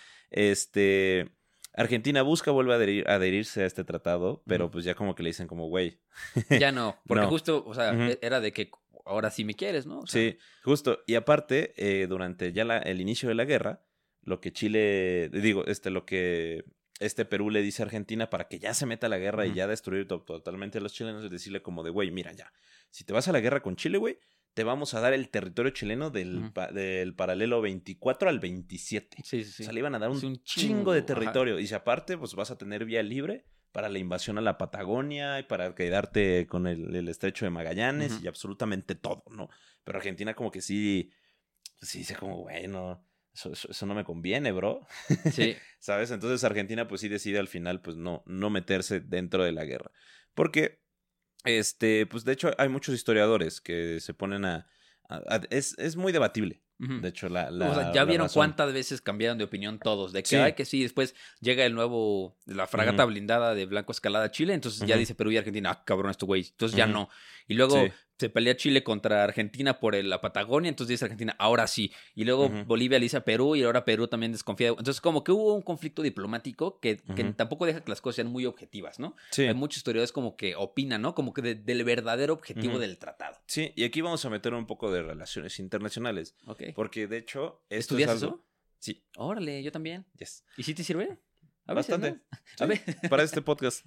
este, Argentina busca, vuelve a adherir- adherirse a este tratado, pero Ujú. pues ya como que le dicen como, güey. Ya no, porque No. justo, o sea, Ujú. e- era de que ahora sí me quieres, ¿no? O sea, Sí, justo. Y aparte, eh, durante ya la, el inicio de la guerra, lo que Chile, digo, este, lo que este Perú le dice a Argentina para que ya se meta a la guerra y Ujú. ya destruir to- totalmente a los chilenos, es decirle como de, güey, mira ya, si te vas a la guerra con Chile, güey, te vamos a dar el territorio chileno del, Ujú. pa- del paralelo veinticuatro al veintisiete. Sí, sí, sí. O sea, le iban a dar un, Es un chingo, chingo, de ajá. territorio. Y si aparte, pues vas a tener vía libre para la invasión a la Patagonia y para quedarte con el, el estrecho de Magallanes Ujú. y absolutamente todo, ¿no? Pero Argentina como que sí, sí dice como, bueno, eso, eso, eso no me conviene, bro. Sí. ¿Sabes? Entonces Argentina pues sí decide al final pues no, no meterse dentro de la guerra. Porque, este, pues de hecho hay muchos historiadores que se ponen a... a- a- es, es muy debatible, Ujú. de hecho, la... la o sea, ya la vieron razón. cuántas veces cambiaron de opinión todos. De que, Sí. ay, que sí, después llega el nuevo, la fragata Ujú. blindada de Blanco Escalada Chile, entonces ya Ujú. dice Perú y Argentina, ah, cabrón, esto güey, entonces ya Ujú. no. Y luego Sí. se pelea Chile contra Argentina por el- la Patagonia, entonces dice Argentina, ahora sí. Y luego Ujú. Bolivia le dice a Perú y ahora Perú también desconfía. Entonces como que hubo un conflicto diplomático que, que Ujú. tampoco deja que las cosas sean muy objetivas, ¿no? Sí. Hay muchos historiadores como que opinan, ¿no? Como que de- del verdadero objetivo Ujú. del tratado. Sí, y aquí vamos a meter un poco de relaciones internacionales. Ok. Porque de hecho, esto es ¿Estudias algo... eso? Sí, Órale, yo también. yes. ¿Y si te sirve? A veces, Bastante. ¿no? A ver. Para este podcast.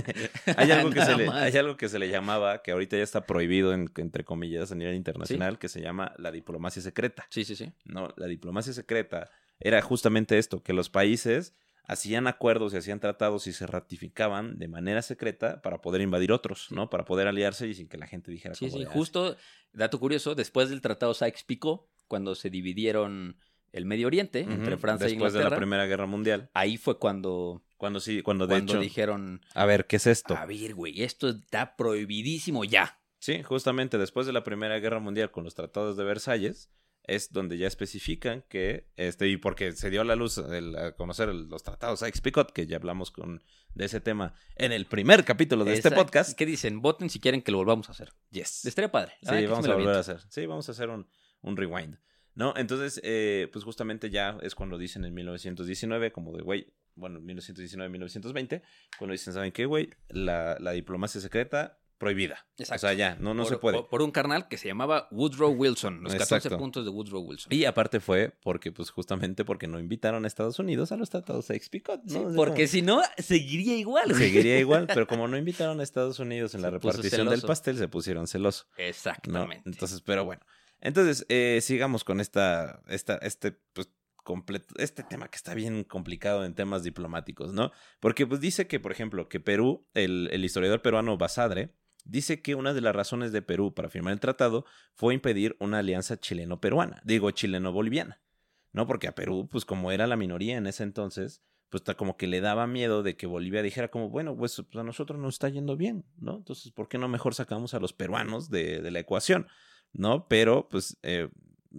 hay, algo que se Nada le, más. hay algo que se le llamaba, que ahorita ya está prohibido, en- entre comillas, a nivel internacional, que se llama la diplomacia secreta. Sí, sí, sí. No, la diplomacia secreta era justamente esto, que los países hacían acuerdos y hacían tratados y se ratificaban de manera secreta para poder invadir otros, ¿no? Para poder aliarse y sin que la gente dijera Sí, como sí, de, "Ah, justo, dato curioso, después del tratado Sykes-Picot, cuando se dividieron el Medio Oriente Ujú, entre Francia e después de Inglaterra, la Primera Guerra Mundial, ahí fue cuando, cuando sí, cuando de cuando hecho, dijeron, a ver, ¿qué es esto? a ver, güey, esto está prohibidísimo ya. Sí, justamente después de la Primera Guerra Mundial con los tratados de Versalles, es donde ya especifican que, este, y porque se dio a la luz el- a conocer el- los tratados Sykes-Picot, que ya hablamos con, de ese tema en el primer capítulo de este Exacto. podcast. ¿Qué dicen? Voten si quieren que lo volvamos a hacer. Yes. Estaría padre. La Sí, verdad que vamos me a lo volver a aviento. hacer. Sí, vamos a hacer un, un rewind. ¿No? Entonces, eh, pues justamente ya es cuando dicen en mil novecientos diecinueve, como de, güey, bueno, mil novecientos diecinueve, mil novecientos veinte, cuando dicen, ¿saben qué, güey? La, la diplomacia secreta prohibida. Exacto. O sea, ya, no, no por, se puede. Por, por un carnal que se llamaba Woodrow Wilson. Los catorce Exacto. puntos de Woodrow Wilson. Y aparte fue porque, pues justamente porque no invitaron a Estados Unidos a los tratados Sykes-Picot, ¿no? Sí, O sea, porque como- si no, seguiría igual, güey. seguiría igual, pero como no invitaron a Estados Unidos en la Se puso repartición del celoso. pastel, se pusieron celosos. ¿no? Exactamente. Entonces, pero bueno. Entonces, eh, sigamos con esta, esta, este, pues, completo, este tema que está bien complicado en temas diplomáticos, ¿no? Porque, pues, dice que, por ejemplo, que Perú, el, el historiador peruano Basadre, dice que una de las razones de Perú para firmar el tratado fue impedir una alianza chileno-peruana, digo, chileno-boliviana, ¿no? Porque a Perú, pues, como era la minoría en ese entonces, pues, ta- como que le daba miedo de que Bolivia dijera como, bueno, pues, pues, a nosotros nos está yendo bien, ¿no? Entonces, ¿por qué no mejor sacamos a los peruanos de, de la ecuación? ¿No? Pero, pues, eh,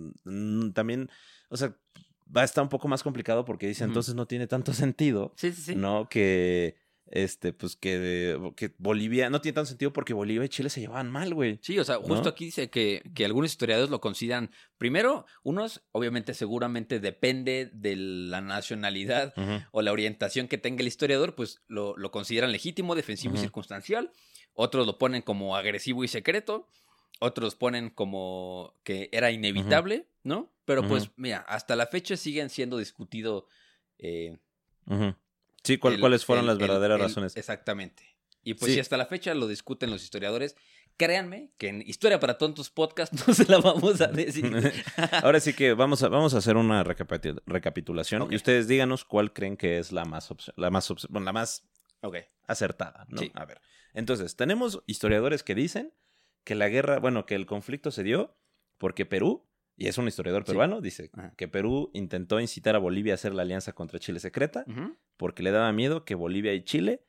mm, también, o sea, va a estar un poco más complicado porque dice, Ujú. entonces no tiene tanto sentido, Sí, sí, sí. ¿no? Que, este, pues, que, que Bolivia, no tiene tanto sentido porque Bolivia y Chile se llevaban mal, güey. Sí, o sea, justo ¿no? aquí dice que, que algunos historiadores lo consideran, primero, unos, obviamente, seguramente depende de la nacionalidad Ujú. o la orientación que tenga el historiador, pues lo, lo consideran legítimo, defensivo y Ujú. circunstancial. Otros lo ponen como agresivo y secreto. Otros ponen como que era inevitable, ¿no? Pero pues, Ujú. mira, hasta la fecha siguen siendo discutido. eh, Ujú. Sí, ¿cuál- el- ¿cuáles fueron el- las el- verdaderas el- razones? Exactamente. Y pues Sí. si hasta la fecha lo discuten los historiadores, créanme que en Historia para Tontos podcast no se la vamos a decir. Ahora sí que vamos a, vamos a hacer una recapitu- recapitulación Ok. y ustedes díganos cuál creen que es la más, opci- la más, opci- bueno, la más Ok. acertada, ¿no? Sí. A ver, entonces, tenemos historiadores que dicen que la guerra, bueno, que el conflicto se dio porque Perú, y es un historiador Sí. peruano, dice Ajá. que Perú intentó incitar a Bolivia a hacer la alianza contra Chile secreta Ujú. porque le daba miedo que Bolivia y Chile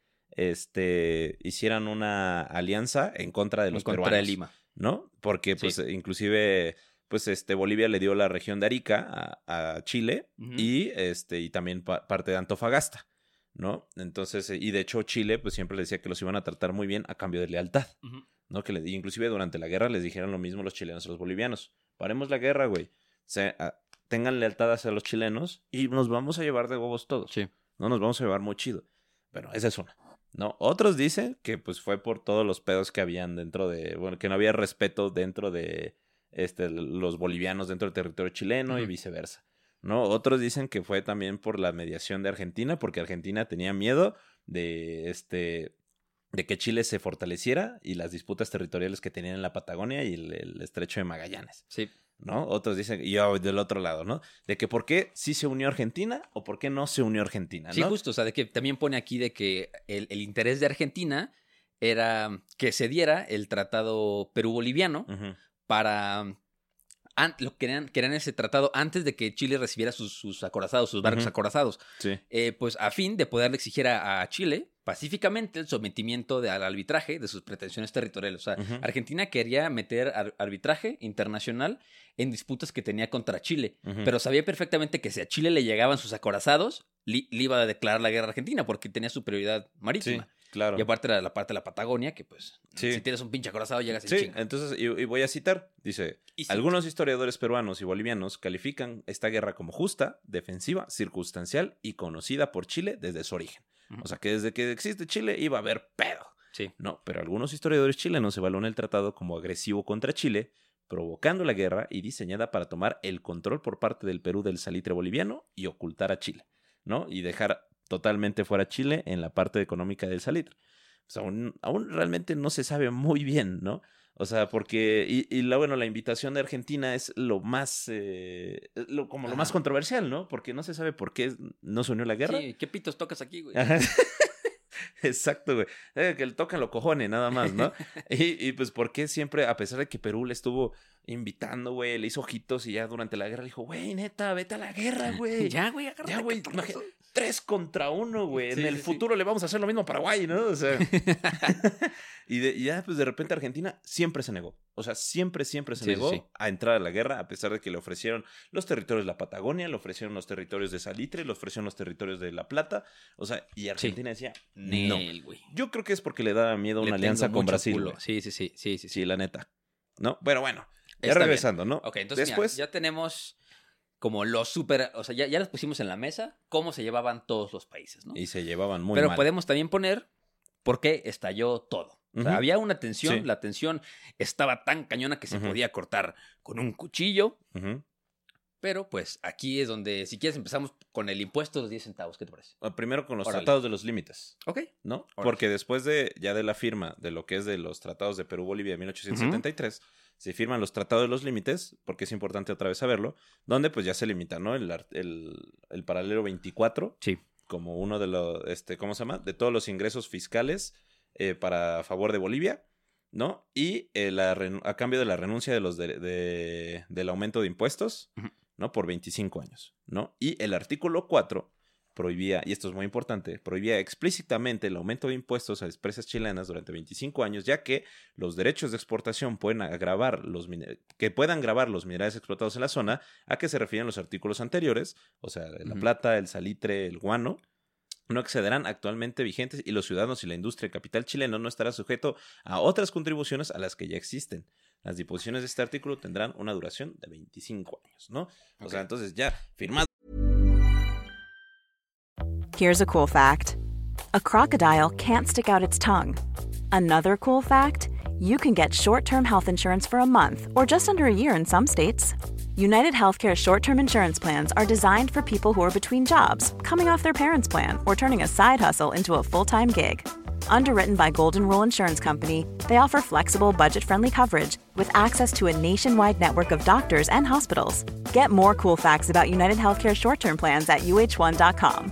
este, hicieran una alianza en contra de En los contra peruanos. de Lima. ¿No? Porque, Sí. pues, inclusive, pues, este, Bolivia le dio la región de Arica a, a Chile Ujú. y, este, y también pa- parte de Antofagasta, ¿no? Entonces, eh, y de hecho Chile, pues, siempre le decía que los iban a tratar muy bien a cambio de lealtad, Ujú. ¿no? Que le, inclusive durante la guerra les dijeron lo mismo los chilenos a los bolivianos. Paremos la guerra, güey. O sea, a- tengan lealtad hacia los chilenos y nos vamos a llevar de huevos todos. Sí. No nos vamos a llevar muy chido. Bueno, esa es una. ¿No? Otros dicen que pues fue por todos los pedos que habían dentro de, bueno, que no había respeto dentro de este, los bolivianos dentro del territorio chileno y Ujú. viceversa. ¿No? Otros dicen que fue también por la mediación de Argentina, porque Argentina tenía miedo de este de que Chile se fortaleciera y las disputas territoriales que tenían en la Patagonia y el, el estrecho de Magallanes. Sí. ¿No? Otros dicen, y yo del otro lado, ¿no? De que por qué sí se unió Argentina o por qué no se unió Argentina, ¿no? Sí, justo. O sea, de que también pone aquí de que el, el interés de Argentina era que se diera el tratado Perú-Boliviano Ujú. para... an- lo querían, querían ese tratado antes de que Chile recibiera sus, sus acorazados, sus barcos Ujú. acorazados. Sí. Eh, pues a fin de poderle exigir a, a Chile pacíficamente el sometimiento de, al arbitraje de sus pretensiones territoriales. O sea, Ujú. Argentina quería meter ar- arbitraje internacional en disputas que tenía contra Chile, Ujú. pero sabía perfectamente que si a Chile le llegaban sus acorazados, li- le iba a declarar la guerra a Argentina porque tenía superioridad marítima. Claro. Y aparte la, la parte de la Patagonia, que pues, Sí. si tienes un pinche acorazado, llegas en Sí, chinga. entonces, y, y voy a citar, dice, Y cito. algunos historiadores peruanos y bolivianos califican esta guerra como justa, defensiva, circunstancial y conocida por Chile desde su origen. Ujú. O sea, que desde que existe Chile iba a haber pedo. Sí. No, pero algunos historiadores chilenos evalúan el tratado como agresivo contra Chile, provocando la guerra y diseñada para tomar el control por parte del Perú del salitre boliviano y ocultar a Chile, ¿no? Y dejar totalmente fuera a Chile en la parte económica del salitre. Pues aún, aún realmente no se sabe muy bien, ¿no? O sea, porque, y, y la, bueno, la invitación de Argentina es lo más, eh, lo, como lo Ajá. más controversial, ¿no? Porque no se sabe por qué no se unió la guerra. Sí, ¿qué pitos tocas aquí, güey? Ajá. Exacto, güey. Eh, que le tocan los cojones, nada más, ¿no? y, y pues, ¿por qué siempre, a pesar de que Perú le estuvo invitando, güey, le hizo ojitos y ya durante la guerra le dijo, güey, neta, vete a la guerra, güey. Ya, güey, agárrate. Ya, güey, catorce. imagínate, tres contra uno, güey. Sí, en el sí, sí. futuro le vamos a hacer lo mismo a Paraguay, ¿no? O sea. y, de- y ya, pues de repente Argentina siempre se negó. O sea, siempre, siempre se Sí, sí, negó sí. a entrar a la guerra, a pesar de que le ofrecieron los territorios de la Patagonia, le ofrecieron los territorios de Salitre, le ofrecieron los territorios de La Plata. O sea, y Argentina decía, no. Nel, güey. Yo creo que es porque le daba miedo Le una alianza tengo con mucho Brasil. culo. güey. Sí, sí, sí, sí, sí, sí. Sí, la neta. ¿No? Pero bueno, ya Está regresando, ¿no? Ok, entonces Después, mira, ya tenemos como los super, o sea, ya, ya los pusimos en la mesa, cómo se llevaban todos los países, ¿no? y se llevaban muy Pero mal. podemos también poner por qué estalló todo. O sea, Ujú. había una tensión, Sí. la tensión estaba tan cañona que se Ujú. podía cortar con un cuchillo, Ujú. pero pues aquí es donde, si quieres, empezamos con el impuesto de los diez centavos, ¿qué te parece? Ah, primero con los Órale. tratados de los límites. Ok. ¿No? Órale. Porque después de ya de la firma de lo que es de los tratados de Perú-Bolivia de mil ochocientos setenta y tres, se firman los tratados de los límites, porque es importante otra vez saberlo, donde pues ya se limita, ¿no? El, ar- el, el paralelo veinticuatro, Sí. como uno de los, este, ¿cómo se llama? De todos los ingresos fiscales eh, para a favor de Bolivia, ¿no? Y eh, la renu- a cambio de la renuncia de los de, de- del aumento de impuestos, Ujú. ¿no? Por veinticinco años, ¿no? Y el artículo cuatro prohibía, y esto es muy importante, prohibía explícitamente el aumento de impuestos a las empresas chilenas durante veinticinco años, ya que los derechos de exportación pueden agravar los mine- que puedan grabar los minerales explotados en la zona, a que se refieren los artículos anteriores, o sea, la Ujú. plata, el salitre, el guano, no excederán actualmente vigentes y los ciudadanos y la industria y capital chileno no estará sujeto a otras contribuciones a las que ya existen. Las disposiciones de este artículo tendrán una duración de veinticinco años, ¿no? O Ok. sea, entonces ya firmado. Here's a cool fact: a crocodile can't stick out its tongue. Another cool fact: you can get short-term health insurance for a month or just under a year in some states. United Healthcare short-term insurance plans are designed for people who are between jobs, coming off their parents' plan, or turning a side hustle into a full-time gig. Underwritten by Golden Rule Insurance Company, they offer flexible, budget-friendly coverage with access to a nationwide network of doctors and hospitals. Get more cool facts about United Healthcare short-term plans at U H one dot com.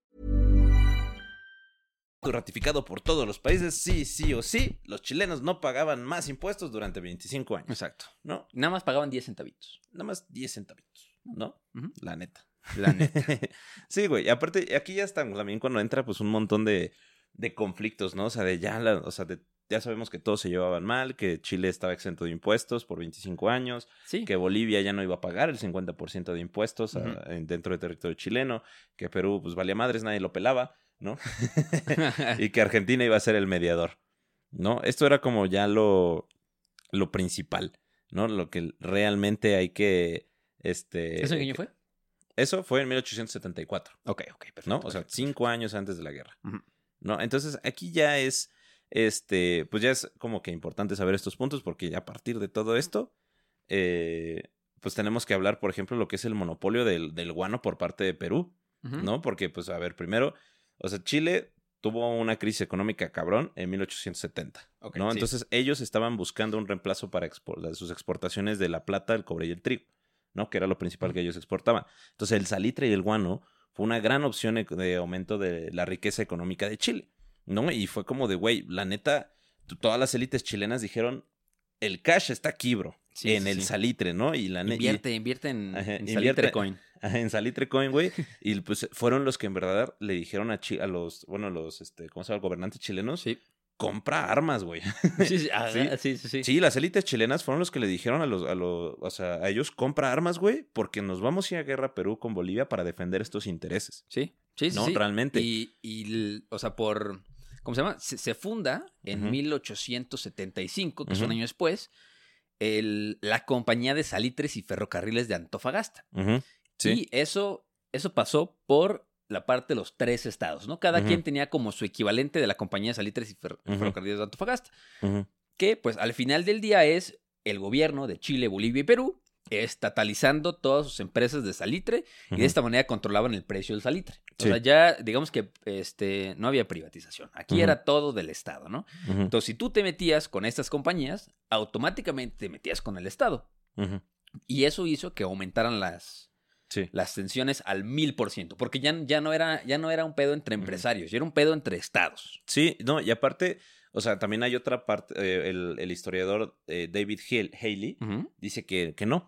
Ratificado por todos los países, sí, sí o sí, los chilenos no pagaban más impuestos durante veinticinco años. Exacto. ¿No? Nada más pagaban diez centavitos. Nada más diez centavitos, ¿no? Ujú. La neta. La neta. Sí, güey. Aparte, aquí ya están también cuando entra pues un montón de, de conflictos, ¿no? O sea, de ya, la, o sea, de, ya sabemos que todos se llevaban mal, que Chile estaba exento de impuestos por veinticinco años, Sí. que Bolivia ya no iba a pagar el cincuenta por ciento de impuestos a- Ujú. en- dentro del territorio chileno, que Perú pues valía madres, nadie lo pelaba, ¿no? y que Argentina iba a ser el mediador, ¿no? Esto era como ya lo, lo principal, ¿no? Lo que realmente hay que... Este, ¿Eso en qué año fue? Eso fue en mil ochocientos setenta y cuatro, Ok, ok, perfecto. ¿no? O sea, perfecto. cinco años antes de la guerra, Ujú. ¿no? Entonces, aquí ya es, este, pues ya es como que importante saber estos puntos porque a partir de todo esto, eh, pues tenemos que hablar, por ejemplo, lo que es el monopolio del, del guano por parte de Perú, Ujú. ¿no? Porque, pues, a ver, primero, o sea, Chile tuvo una crisis económica cabrón en mil ochocientos setenta, Ok, ¿no? sí. Entonces, ellos estaban buscando un reemplazo para expor- de sus exportaciones de la plata, el cobre y el trigo, ¿no? Que era lo principal que ellos exportaban. Entonces, el salitre y el guano fue una gran opción e- de aumento de la riqueza económica de Chile, ¿no? Y fue como de, güey, la neta, t- todas las élites chilenas dijeron, el cash está aquí, bro, Sí, en sí, el sí. salitre, ¿no? Y la ne- y- Invierte, invierte en, Ajá, en invierte- Salitre Coin. Ajá, en Salitre Coin, güey. Y pues fueron los que en verdad le dijeron a, Chi- a los, bueno, los, este, ¿cómo se llama? Gobernantes chilenos. Sí. Compra armas, güey. Sí, sí, ajá, Sí. sí, sí, sí. Sí, las élites chilenas fueron los que le dijeron a los, a los, o sea, a ellos, compra armas, güey, porque nos vamos a ir a guerra a Perú con Bolivia para defender estos intereses. Sí, sí, sí. No, sí. realmente. Y, y, l- o sea, por ¿cómo se llama? Se, se funda en Ujú. mil ochocientos setenta y cinco, que es Ujú. un año después, el, la Compañía de Salitres y Ferrocarriles de Antofagasta. Ujú. Sí. Y eso, eso pasó por la parte de los tres estados, ¿no? Cada Ujú. quien tenía como su equivalente de la Compañía de Salitres y Fer- Ujú. Ferrocarriles de Antofagasta, Ujú. que pues al final del día es el gobierno de Chile, Bolivia y Perú estatalizando todas sus empresas de salitre y Ujú. de esta manera controlaban el precio del salitre. O Sí. sea, ya digamos que este, no había privatización. Aquí Ujú. era todo del Estado, ¿no? Ujú. Entonces, si tú te metías con estas compañías, automáticamente te metías con el Estado. Ujú. Y eso hizo que aumentaran las, Sí. las tensiones al mil por ciento. Porque ya, ya, no era, ya no era un pedo entre empresarios, ya era un pedo entre estados. Sí, no, y aparte, o sea, también hay otra parte, eh, el, el historiador eh, David Hale- Haley Ujú. dice que, que no.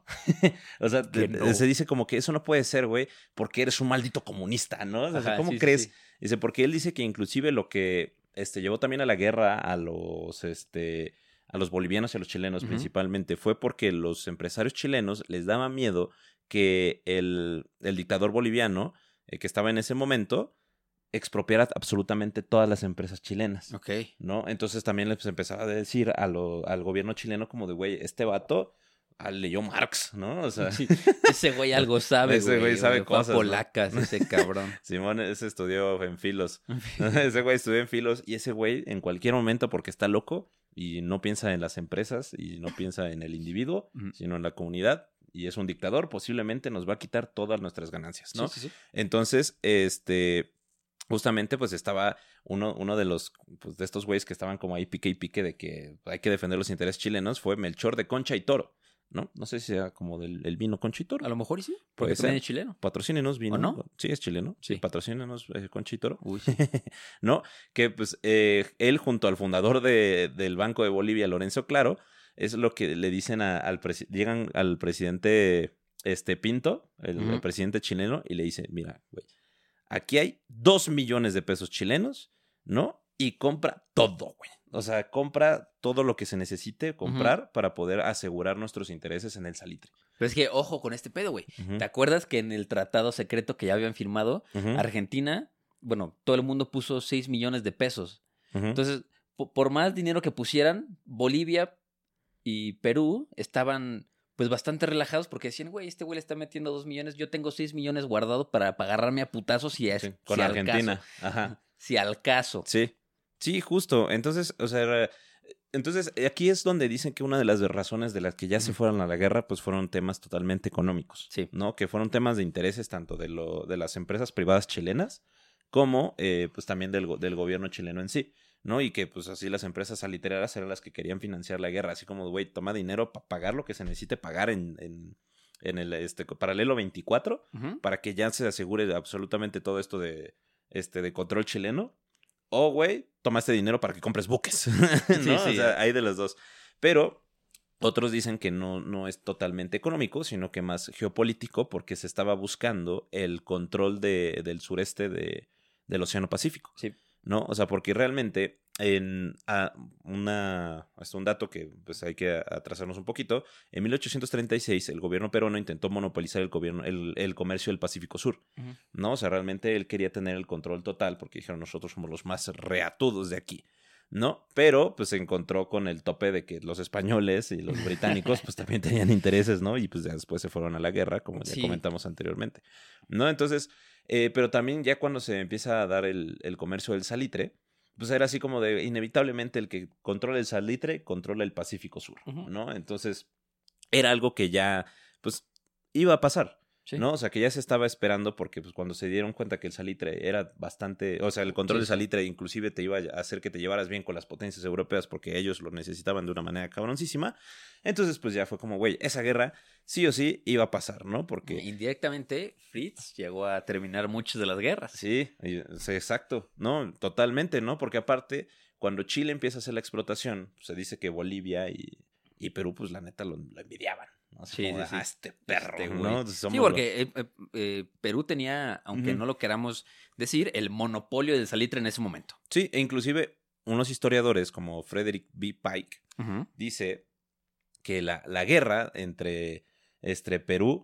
O sea, Que te- no. se dice como que eso no puede ser, güey, porque eres un maldito comunista, ¿no? O sea, Ajá, ¿cómo sí, sí, crees? sí. Dice, porque él dice que inclusive lo que este, llevó también a la guerra a los, este, a los bolivianos y a los chilenos Ujú. principalmente fue porque los empresarios chilenos les daba miedo que el, el dictador boliviano eh, que estaba en ese momento expropiara absolutamente todas las empresas chilenas. Ok. ¿No? Entonces también les empezaba a decir a lo- al gobierno chileno como de, güey, este vato ah, leyó Marx, ¿no? O sea, Sí, ese güey algo sabe, Ese güey sabe Fue a cosas, ¿no? polacas, ese cabrón. Simón ese estudió en filos. Ese güey estudió en filos y ese güey en cualquier momento porque está loco y no piensa en las empresas y no piensa en el individuo, Ujú. sino en la comunidad y es un dictador, posiblemente nos va a quitar todas nuestras ganancias, ¿no? Sí, sí, sí. Entonces, este, justamente pues estaba uno, uno de los, pues de estos güeyes que estaban como ahí pique y pique de que hay que defender los intereses chilenos fue Melchor de Concha y Toro, ¿no? No sé si sea como del el vino Concha y Toro. A lo mejor y sí, porque Puede también ser. es chileno. Patrocínenos vino. ¿O no? Sí, es chileno. Sí, Sí. patrocínenos eh, Concha y Toro. Uy. ¿No? Que pues eh, él junto al fundador de, del Banco de Bolivia, Lorenzo Claro, es lo que le dicen a- al presi- llegan al presidente este Pinto, el, Ujú. el presidente chileno, y le dice, mira, güey, aquí hay dos millones de pesos chilenos, ¿no? Y compra todo, güey. O sea, compra todo lo que se necesite comprar para poder asegurar nuestros intereses en el salitre. Pero es que, ojo con este pedo, güey. Ujú. ¿Te acuerdas que en el tratado secreto que ya habían firmado, Ujú. Argentina, bueno, todo el mundo puso seis millones de pesos? Ujú. Entonces, po- por más dinero que pusieran, Bolivia y Perú estaban pues bastante relajados porque decían, güey, este güey le está metiendo dos millones, yo tengo seis millones guardado para agarrarme a putazos si es Sí, con si al Argentina. caso. Ajá. Si al caso. Sí. Sí, justo. Entonces, o sea, era- entonces aquí es donde dicen que una de las razones de las que ya se fueron a la guerra, pues fueron temas totalmente económicos. Sí. ¿No? Que fueron temas de intereses tanto de lo, de las empresas privadas chilenas, como eh, pues también del, go- del gobierno chileno en sí. ¿No? Y que pues así las empresas salitreras eran las que querían financiar la guerra, así como, güey, toma dinero para pagar lo que se necesite pagar en, en, en el este, paralelo veinticuatro, Ujú. para que ya se asegure absolutamente todo esto de, este, de control chileno. O, güey, toma este dinero para que compres buques. ¿No? sí. O sea, hay de los dos. Pero otros dicen que no, no es totalmente económico, sino que más geopolítico, porque se estaba buscando el control de, del sureste de, del Océano Pacífico. Sí. ¿No? O sea, porque realmente en ah, una, hasta un dato que pues hay que atrasarnos un poquito, en mil ochocientos treinta y seis el gobierno peruano intentó monopolizar el gobierno el, el comercio del Pacífico Sur, Ujú. ¿no? O sea, realmente él quería tener el control total porque dijeron nosotros somos los más reatudos de aquí, ¿no? Pero pues se encontró con el tope de que los españoles y los británicos pues también tenían intereses, ¿no? Y pues ya después se fueron a la guerra, como ya Sí. comentamos anteriormente, ¿no? Entonces, eh, pero también ya cuando se empieza a dar el, el comercio del salitre, pues era así como de inevitablemente el que controla el salitre controla el Pacífico Sur, Ujú. ¿no? Entonces era algo que ya pues iba a pasar. Sí. ¿No? O sea, que ya se estaba esperando porque pues cuando se dieron cuenta que el salitre era bastante, o sea, el control Sí, del sí. salitre inclusive te iba a hacer que te llevaras bien con las potencias europeas porque ellos lo necesitaban de una manera cabroncísima, entonces pues ya fue como, güey, esa guerra sí o sí iba a pasar, ¿no? Porque Indirectamente, Fritz llegó a terminar muchas de las guerras. sí, y- sí, exacto, ¿no? Totalmente, ¿no? Porque aparte, cuando Chile empieza a hacer la explotación, se dice que Bolivia y, y Perú, pues la neta lo, lo envidiaban, ¿no? Así Sí, como, sí, sí. "Ah, este perro, Este güey". ¿no? Sí, Somos porque eh, eh, eh, Perú tenía, aunque Ujú. no lo queramos decir, el monopolio del salitre en ese momento. los- Sí, e inclusive unos historiadores como Frederick B. Pike dice que la, la guerra entre, entre Perú,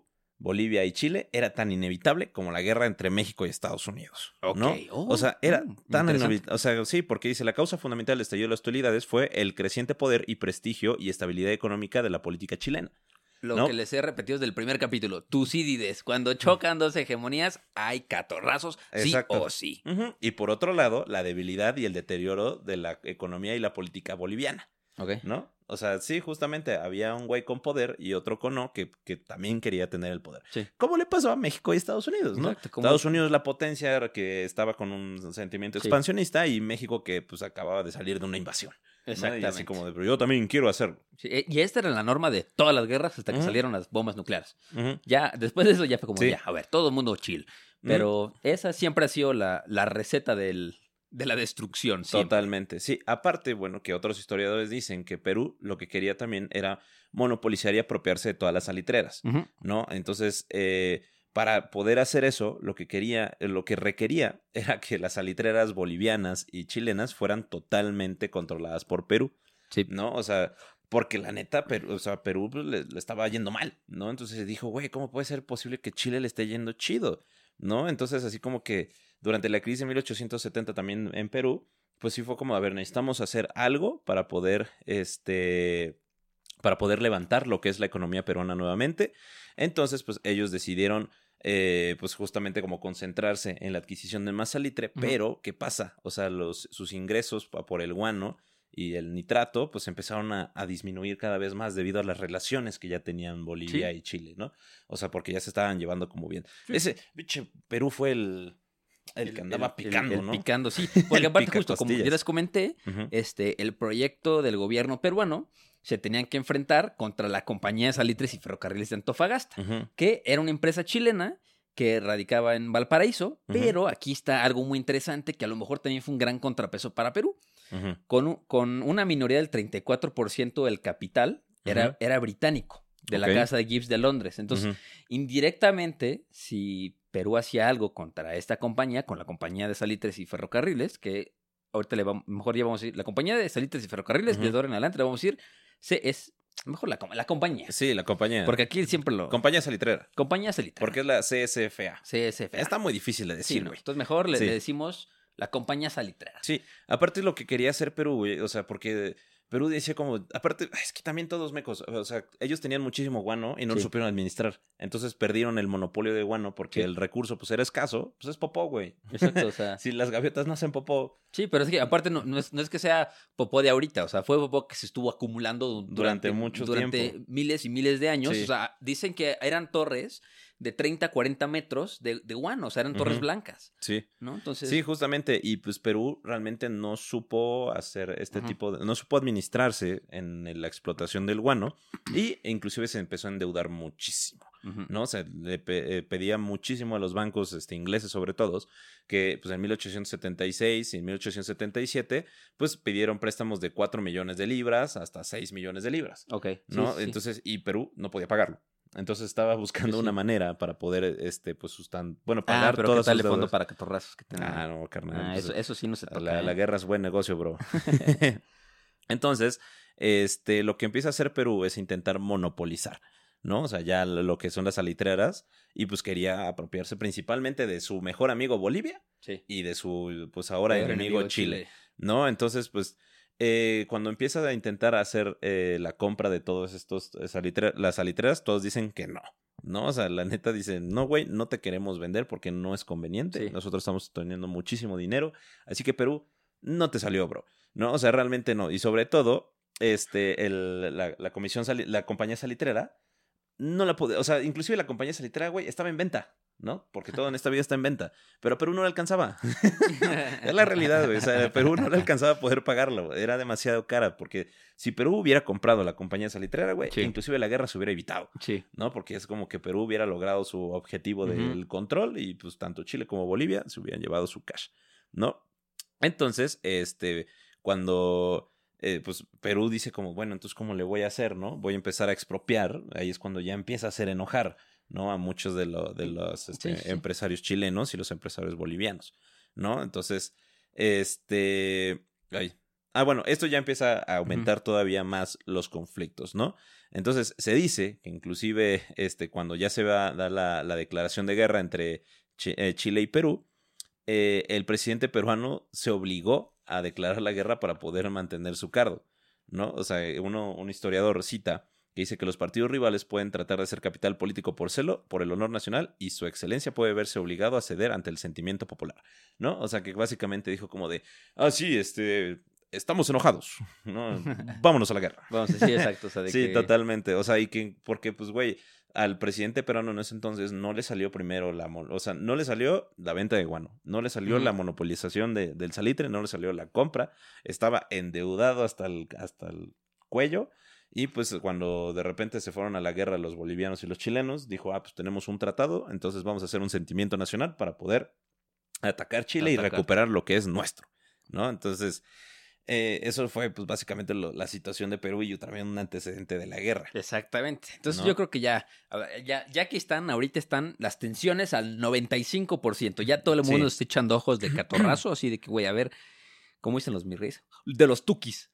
Bolivia y Chile era tan inevitable como la guerra entre México y Estados Unidos, ¿no? Ok. Oh, o sea, era mm, tan interesante. inevitable. O sea, sí, porque dice, la causa fundamental del estallido de las hostilidades fue el creciente poder y prestigio y estabilidad económica de la política chilena. Lo ¿no? que les he repetido desde el primer capítulo. Tucídides. Cuando chocan dos hegemonías, hay catorrazos, Exacto. sí o sí. Ujú. Y por otro lado, la debilidad y el deterioro de la economía y la política boliviana, Ok. ¿no? O sea, sí, justamente había un güey con poder y otro con no que, que también quería tener el poder. Sí. ¿Cómo le pasó a México y Estados Unidos, no? Exacto, como- Estados Unidos, la potencia que estaba con un sentimiento Sí. expansionista, y México que pues acababa de salir de una invasión. ¿no? Y Exactamente. así como de, pero yo también quiero hacerlo. Sí, eh, y esta era la norma de todas las guerras hasta que Ujú. salieron las bombas nucleares. Ujú. Ya, después de eso ya fue como, Sí. ya, a ver, todo el mundo chill. Pero esa siempre ha sido la, la receta del, de la destrucción. Siempre. Totalmente, sí. Aparte, bueno, que otros historiadores dicen que Perú lo que quería también era monopolizar y apropiarse de todas las salitreras, Ujú. ¿no? Entonces, eh, para poder hacer eso, lo que quería, eh, lo que requería era que las salitreras bolivianas y chilenas fueran totalmente controladas por Perú, Sí. ¿no? O sea, porque la neta, Perú, o sea, Perú pues, le, le estaba yendo mal, ¿no? Entonces se dijo, güey, ¿cómo puede ser posible que Chile le esté yendo chido? ¿No? Entonces, así como que durante la crisis de mil ochocientos setenta también en Perú, pues sí fue como, a ver, necesitamos hacer algo para poder, este, para poder levantar lo que es la economía peruana nuevamente. Entonces, pues ellos decidieron, eh, pues justamente como concentrarse en la adquisición de más salitre, Ujú. pero ¿qué pasa? O sea, los, sus ingresos pa- por el guano y el nitrato, pues empezaron a, a disminuir cada vez más debido a las relaciones que ya tenían Bolivia Sí. y Chile, ¿no? O sea, porque ya se estaban llevando como bien. Sí. Ese, pinche, Perú fue el, el, que andaba el- picando, el- el ¿no? picando, sí. Porque El aparte, justo como picacostillas. ya les comenté, Ujú. este, el proyecto del gobierno peruano se tenían que enfrentar contra la Compañía de Salitres y Ferrocarriles de Antofagasta, Ujú. que era una empresa chilena que radicaba en Valparaíso, Ujú. pero aquí está algo muy interesante que a lo mejor también fue un gran contrapeso para Perú. Ujú. Con, un- con una minoría del treinta y cuatro por ciento del capital era, Ujú. era británico, de Ok. la casa de Gibbs de Londres. Entonces, Ujú. indirectamente, si Perú hacía algo contra esta compañía, con la Compañía de Salitres y Ferrocarriles, que ahorita le vamos, mejor ya vamos a decir, la Compañía de Salitres y Ferrocarriles, Ujú. desde ahora en adelante le vamos a decir, se, es mejor la, com- la compañía. Sí, la compañía. Porque aquí siempre lo... Compañía salitrera. compañía Salitres. Porque es la C S F A. C S F A. Está muy difícil de Sí, decir, ¿no? güey. Entonces mejor le, Sí. le decimos la Compañía Salitrera. Sí, aparte lo que quería hacer Perú, güey, o sea, porque Perú decía como, aparte, ay, es que también todos mecos, o sea, ellos tenían muchísimo guano y no lo Sí. supieron administrar, entonces perdieron el monopolio de guano porque Sí. el recurso, pues, era escaso, pues es popó, güey. Exacto, o sea... Si las gaviotas no hacen popó Sí, pero es que aparte no, no, es, no es que sea popó de ahorita, o sea, fue popó que se estuvo acumulando du- Durante mucho durante tiempo. miles y miles de años. Sí. O sea, dicen que eran torres de treinta, cuarenta metros de, de guano, o sea, eran torres Ujú. blancas, sí. ¿no? Entonces, Sí, justamente, y pues Perú realmente no supo hacer este Ujú. tipo de, no supo administrarse en la explotación del guano y e inclusive se empezó a endeudar muchísimo. ujú, ¿No? O sea, le pe- eh, pedía muchísimo a los bancos este, ingleses, sobre todo, que pues en mil ochocientos setenta y seis y en mil ochocientos setenta y siete, pues pidieron préstamos de cuatro millones de libras hasta seis millones de libras, ok. sí, ¿no? sí, sí. Entonces, y Perú no podía pagarlo. Entonces estaba buscando Sí, sí. una manera para poder, este, pues, sustan bueno, Ah, pagar pero todas ¿qué tal sus el fondo deudas. para catorrazos que tenía? Ah, no, carnal. Ah, pues, eso, eso sí no se toca. la, la ¿eh? guerra es buen negocio, bro. Entonces, este, lo que empieza a hacer Perú es intentar monopolizar, ¿no? O sea, ya lo que son las salitreras, y pues quería apropiarse principalmente de su mejor amigo Bolivia Sí. y de su, pues ahora Peor enemigo Chile, ¿no? Entonces, pues, eh, cuando empieza a intentar hacer eh, la compra de todos estos eh, salitre- las salitreras, todos dicen que no, ¿no? O sea, la neta dicen, no, güey, no te queremos vender porque no es conveniente. Sí. Nosotros estamos teniendo muchísimo dinero, así que Perú, no te salió, bro, ¿no? O sea, realmente no. Y sobre todo, este, el, la, la comisión, sali- la compañía salitrera, no la pude, o sea, inclusive la compañía salitrera, güey, estaba en venta, ¿no? Porque todo en esta vida está en venta, pero a Perú no le alcanzaba. Es la realidad, güey, o sea, a Perú no le alcanzaba a poder pagarlo, güey. Era demasiado cara, porque si Perú hubiera comprado la compañía salitrera, güey, Sí. inclusive la guerra se hubiera evitado, Sí. ¿no? Porque es como que Perú hubiera logrado su objetivo Ujú. del control y pues tanto Chile como Bolivia se hubieran llevado su cash, ¿no? Entonces, este, cuando eh, pues Perú dice como, bueno, entonces ¿cómo le voy a hacer, no? Voy a empezar a expropiar, ahí es cuando ya empieza a hacer enojar, ¿no? A muchos de, lo, de los este, Sí, sí. empresarios chilenos y los empresarios bolivianos, ¿no? Entonces, este, ay, Ah, bueno, esto ya empieza a aumentar uh-huh. todavía más los conflictos, ¿no? Entonces, se dice que inclusive este, cuando ya se va a dar la, la declaración de guerra entre Ch- eh, Chile y Perú, eh, el presidente peruano se obligó a declarar la guerra para poder mantener su cargo, ¿no? O sea, uno, un historiador cita que dice que los partidos rivales pueden tratar de ser capital político por celo, por el honor nacional, y su excelencia puede verse obligado a ceder ante el sentimiento popular, ¿no? O sea, que básicamente dijo como de, ah, sí, este, estamos enojados, ¿no? Vámonos a la guerra. Vamos, sí, exacto. O sea, de sí, que... totalmente. O sea, y que, porque, pues, güey, al presidente peruano en ese entonces no le salió primero la, o sea, no le salió la venta de guano, no le salió mm. la monopolización de, del salitre, no le salió la compra, estaba endeudado hasta el, hasta el cuello. Y pues cuando de repente se fueron a la guerra los bolivianos y los chilenos, dijo, ah, pues tenemos un tratado, entonces vamos a hacer un sentimiento nacional para poder atacar Chile atacar. y recuperar lo que es nuestro, ¿no? Entonces, eh, eso fue pues básicamente lo, la situación de Perú y también un antecedente de la guerra. Exactamente. Entonces ¿no? yo creo que ya, ya, ya que están, ahorita están las tensiones al noventa y cinco por ciento, ya todo el mundo sí. está echando ojos de catorrazo, así de que, güey, a ver, ¿cómo dicen los mirris? De los tuquis.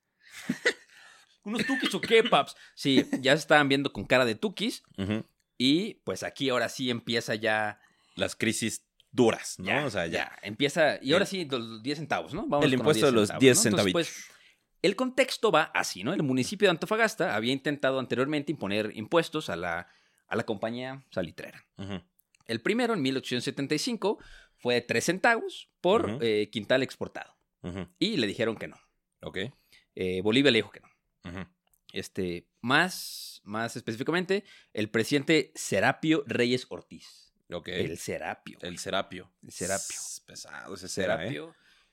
¿Unos tuquis o qué, paps? Sí, ya se estaban viendo con cara de tuquis. Uh-huh. Y pues aquí ahora sí empieza ya... Las crisis duras, ¿no? Ya, o sea, ya. ya. Empieza... Y ahora sí, los diez centavos, ¿no? Vamos el impuesto de los diez centavos, ¿no? Entonces, pues, el contexto va así, ¿no? El municipio de Antofagasta había intentado anteriormente imponer impuestos a la, a la compañía salitrera. Uh-huh. El primero, en mil ochocientos setenta y cinco, fue de tres centavos por uh-huh. eh, quintal exportado. Uh-huh. Y le dijeron que no. Ok. Eh, Bolivia le dijo que no. Uh-huh. Este, más, más específicamente, el presidente Serapio Reyes Ortiz. Okay. El Serapio. El Serapio. El Serapio. Es pesado ese Serapio. ¿eh?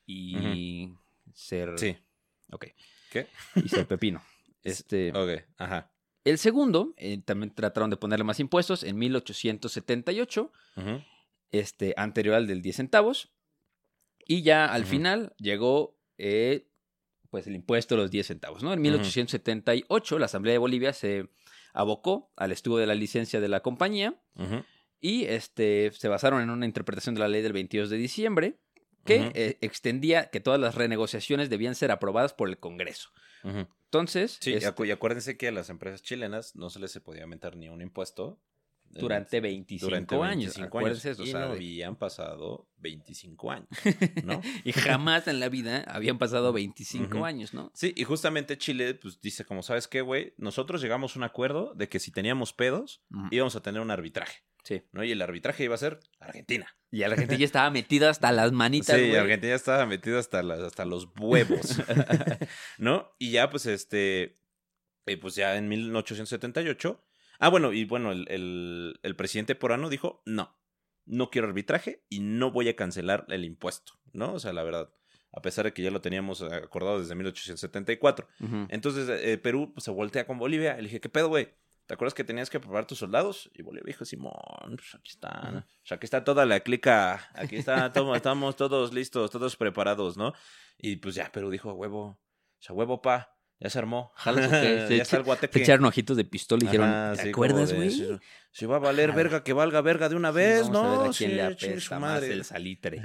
Y uh-huh. ser... Sí. Ok. ¿Qué? Y ser pepino. Este... Ok, ajá. El segundo, eh, también trataron de ponerle más impuestos en mil ochocientos setenta y ocho, uh-huh. este, anterior al del diez centavos. Y ya al uh-huh. final llegó... Eh, pues el impuesto de los diez centavos, ¿no? En mil ochocientos setenta y ocho, uh-huh. la Asamblea de Bolivia se abocó al estudio de la licencia de la compañía uh-huh. y este, se basaron en una interpretación de la ley del veintidós de diciembre que uh-huh. eh, extendía que todas las renegociaciones debían ser aprobadas por el Congreso. Uh-huh. Entonces... Sí, este, y acuérdense que a las empresas chilenas no se les podía aumentar ni un impuesto durante veinticinco durante años. veinticinco años. Eso, y o sea, no de... habían pasado veinticinco años, ¿no? Y jamás en la vida habían pasado veinticinco uh-huh. años, ¿no? Sí, y justamente Chile pues dice como, ¿sabes qué, güey? Nosotros llegamos a un acuerdo de que si teníamos pedos, uh-huh. íbamos a tener un arbitraje. Sí. ¿No? Y el arbitraje iba a ser Argentina. Y Argentina ya estaba metida hasta las manitas, Sí, güey. Argentina estaba metida hasta, las, hasta los huevos. ¿No? Y ya, pues, este... Eh, pues ya en mil ochocientos setenta y ocho... Ah, bueno, y bueno, el, el, el presidente peruano dijo, no, no quiero arbitraje y no voy a cancelar el impuesto, ¿no? O sea, la verdad, a pesar de que ya lo teníamos acordado desde mil ochocientos setenta y cuatro. Uh-huh. Entonces, eh, Perú pues, se voltea con Bolivia. Le dije, ¿qué pedo, güey? ¿Te acuerdas que tenías que preparar tus soldados? Y Bolivia dijo, Simón, pues aquí está, ¿no? O sea, aquí está toda la clica, aquí está, todo, estamos todos listos, todos preparados, ¿no? Y pues ya, Perú dijo, huevo, o sea, huevo, pa. Ya se armó. Jalas, okay. Ya está el guateque. Se echaron ojitos de pistola y dijeron, Ajá, ¿te sí, acuerdas, güey? Si, si va a valer Ajá. verga, que valga verga de una vez, sí, ¿no? A ver a quién sí, le apesta más madre. el salitre.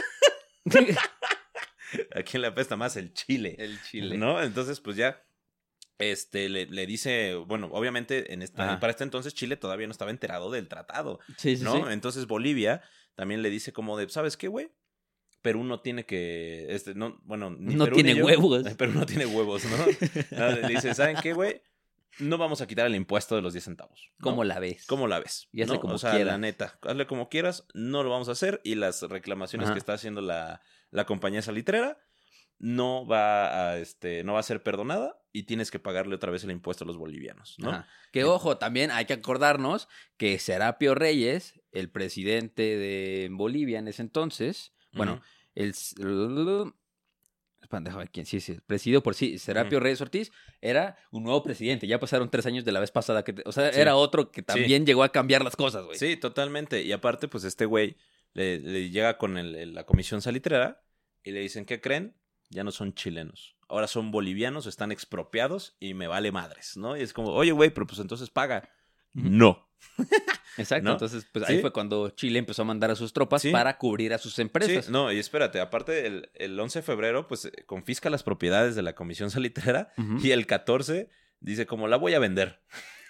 ¿A quién le apesta más el chile? El chile. ¿No? Entonces, pues ya, este, le, le dice, bueno, obviamente, en esta, para este entonces Chile todavía no estaba enterado del tratado, sí, sí, ¿no? Sí. Entonces Bolivia también le dice como de, ¿sabes qué, güey? Perú no tiene que, este, no, bueno, ni no Perú tiene ni yo, huevos. Perú no tiene huevos, ¿no? Le dice, ¿saben qué, güey? No vamos a quitar el impuesto de los diez centavos. ¿No? ¿Cómo la ves? ¿Cómo la ves? Y hazle ¿no? como o sea, quieras. La neta, hazle como quieras, no lo vamos a hacer. Y las reclamaciones Ajá. que está haciendo la, la compañía salitrera no va a, este, no va a ser perdonada y tienes que pagarle otra vez el impuesto a los bolivianos, ¿no? Ajá. Que ojo, también hay que acordarnos que Serapio Reyes, el presidente de Bolivia en ese entonces, uh-huh. bueno, el... Déjame ver quién, sí, sí, presidido por sí, Serapio uh-huh. Reyes Ortiz, era un nuevo presidente. Ya pasaron tres años de la vez pasada. Que, o sea, sí. era otro que también sí. llegó a cambiar las cosas, güey. Sí, totalmente. Y aparte, pues este güey le, le llega con el, el, la comisión salitrera y le dicen, ¿qué creen? Ya no son chilenos. Ahora son bolivianos, están expropiados y me vale madres, ¿no? Y es como, oye, güey, pero pues entonces paga. Uh-huh. No. Exacto, ¿no? entonces pues Sí. ahí fue cuando Chile empezó a mandar a sus tropas Sí. para cubrir a sus empresas. Sí, no, y espérate, aparte el, el once de febrero, pues eh, confisca las propiedades de la Comisión Salitrera Ujú. y el catorce dice como la voy a vender.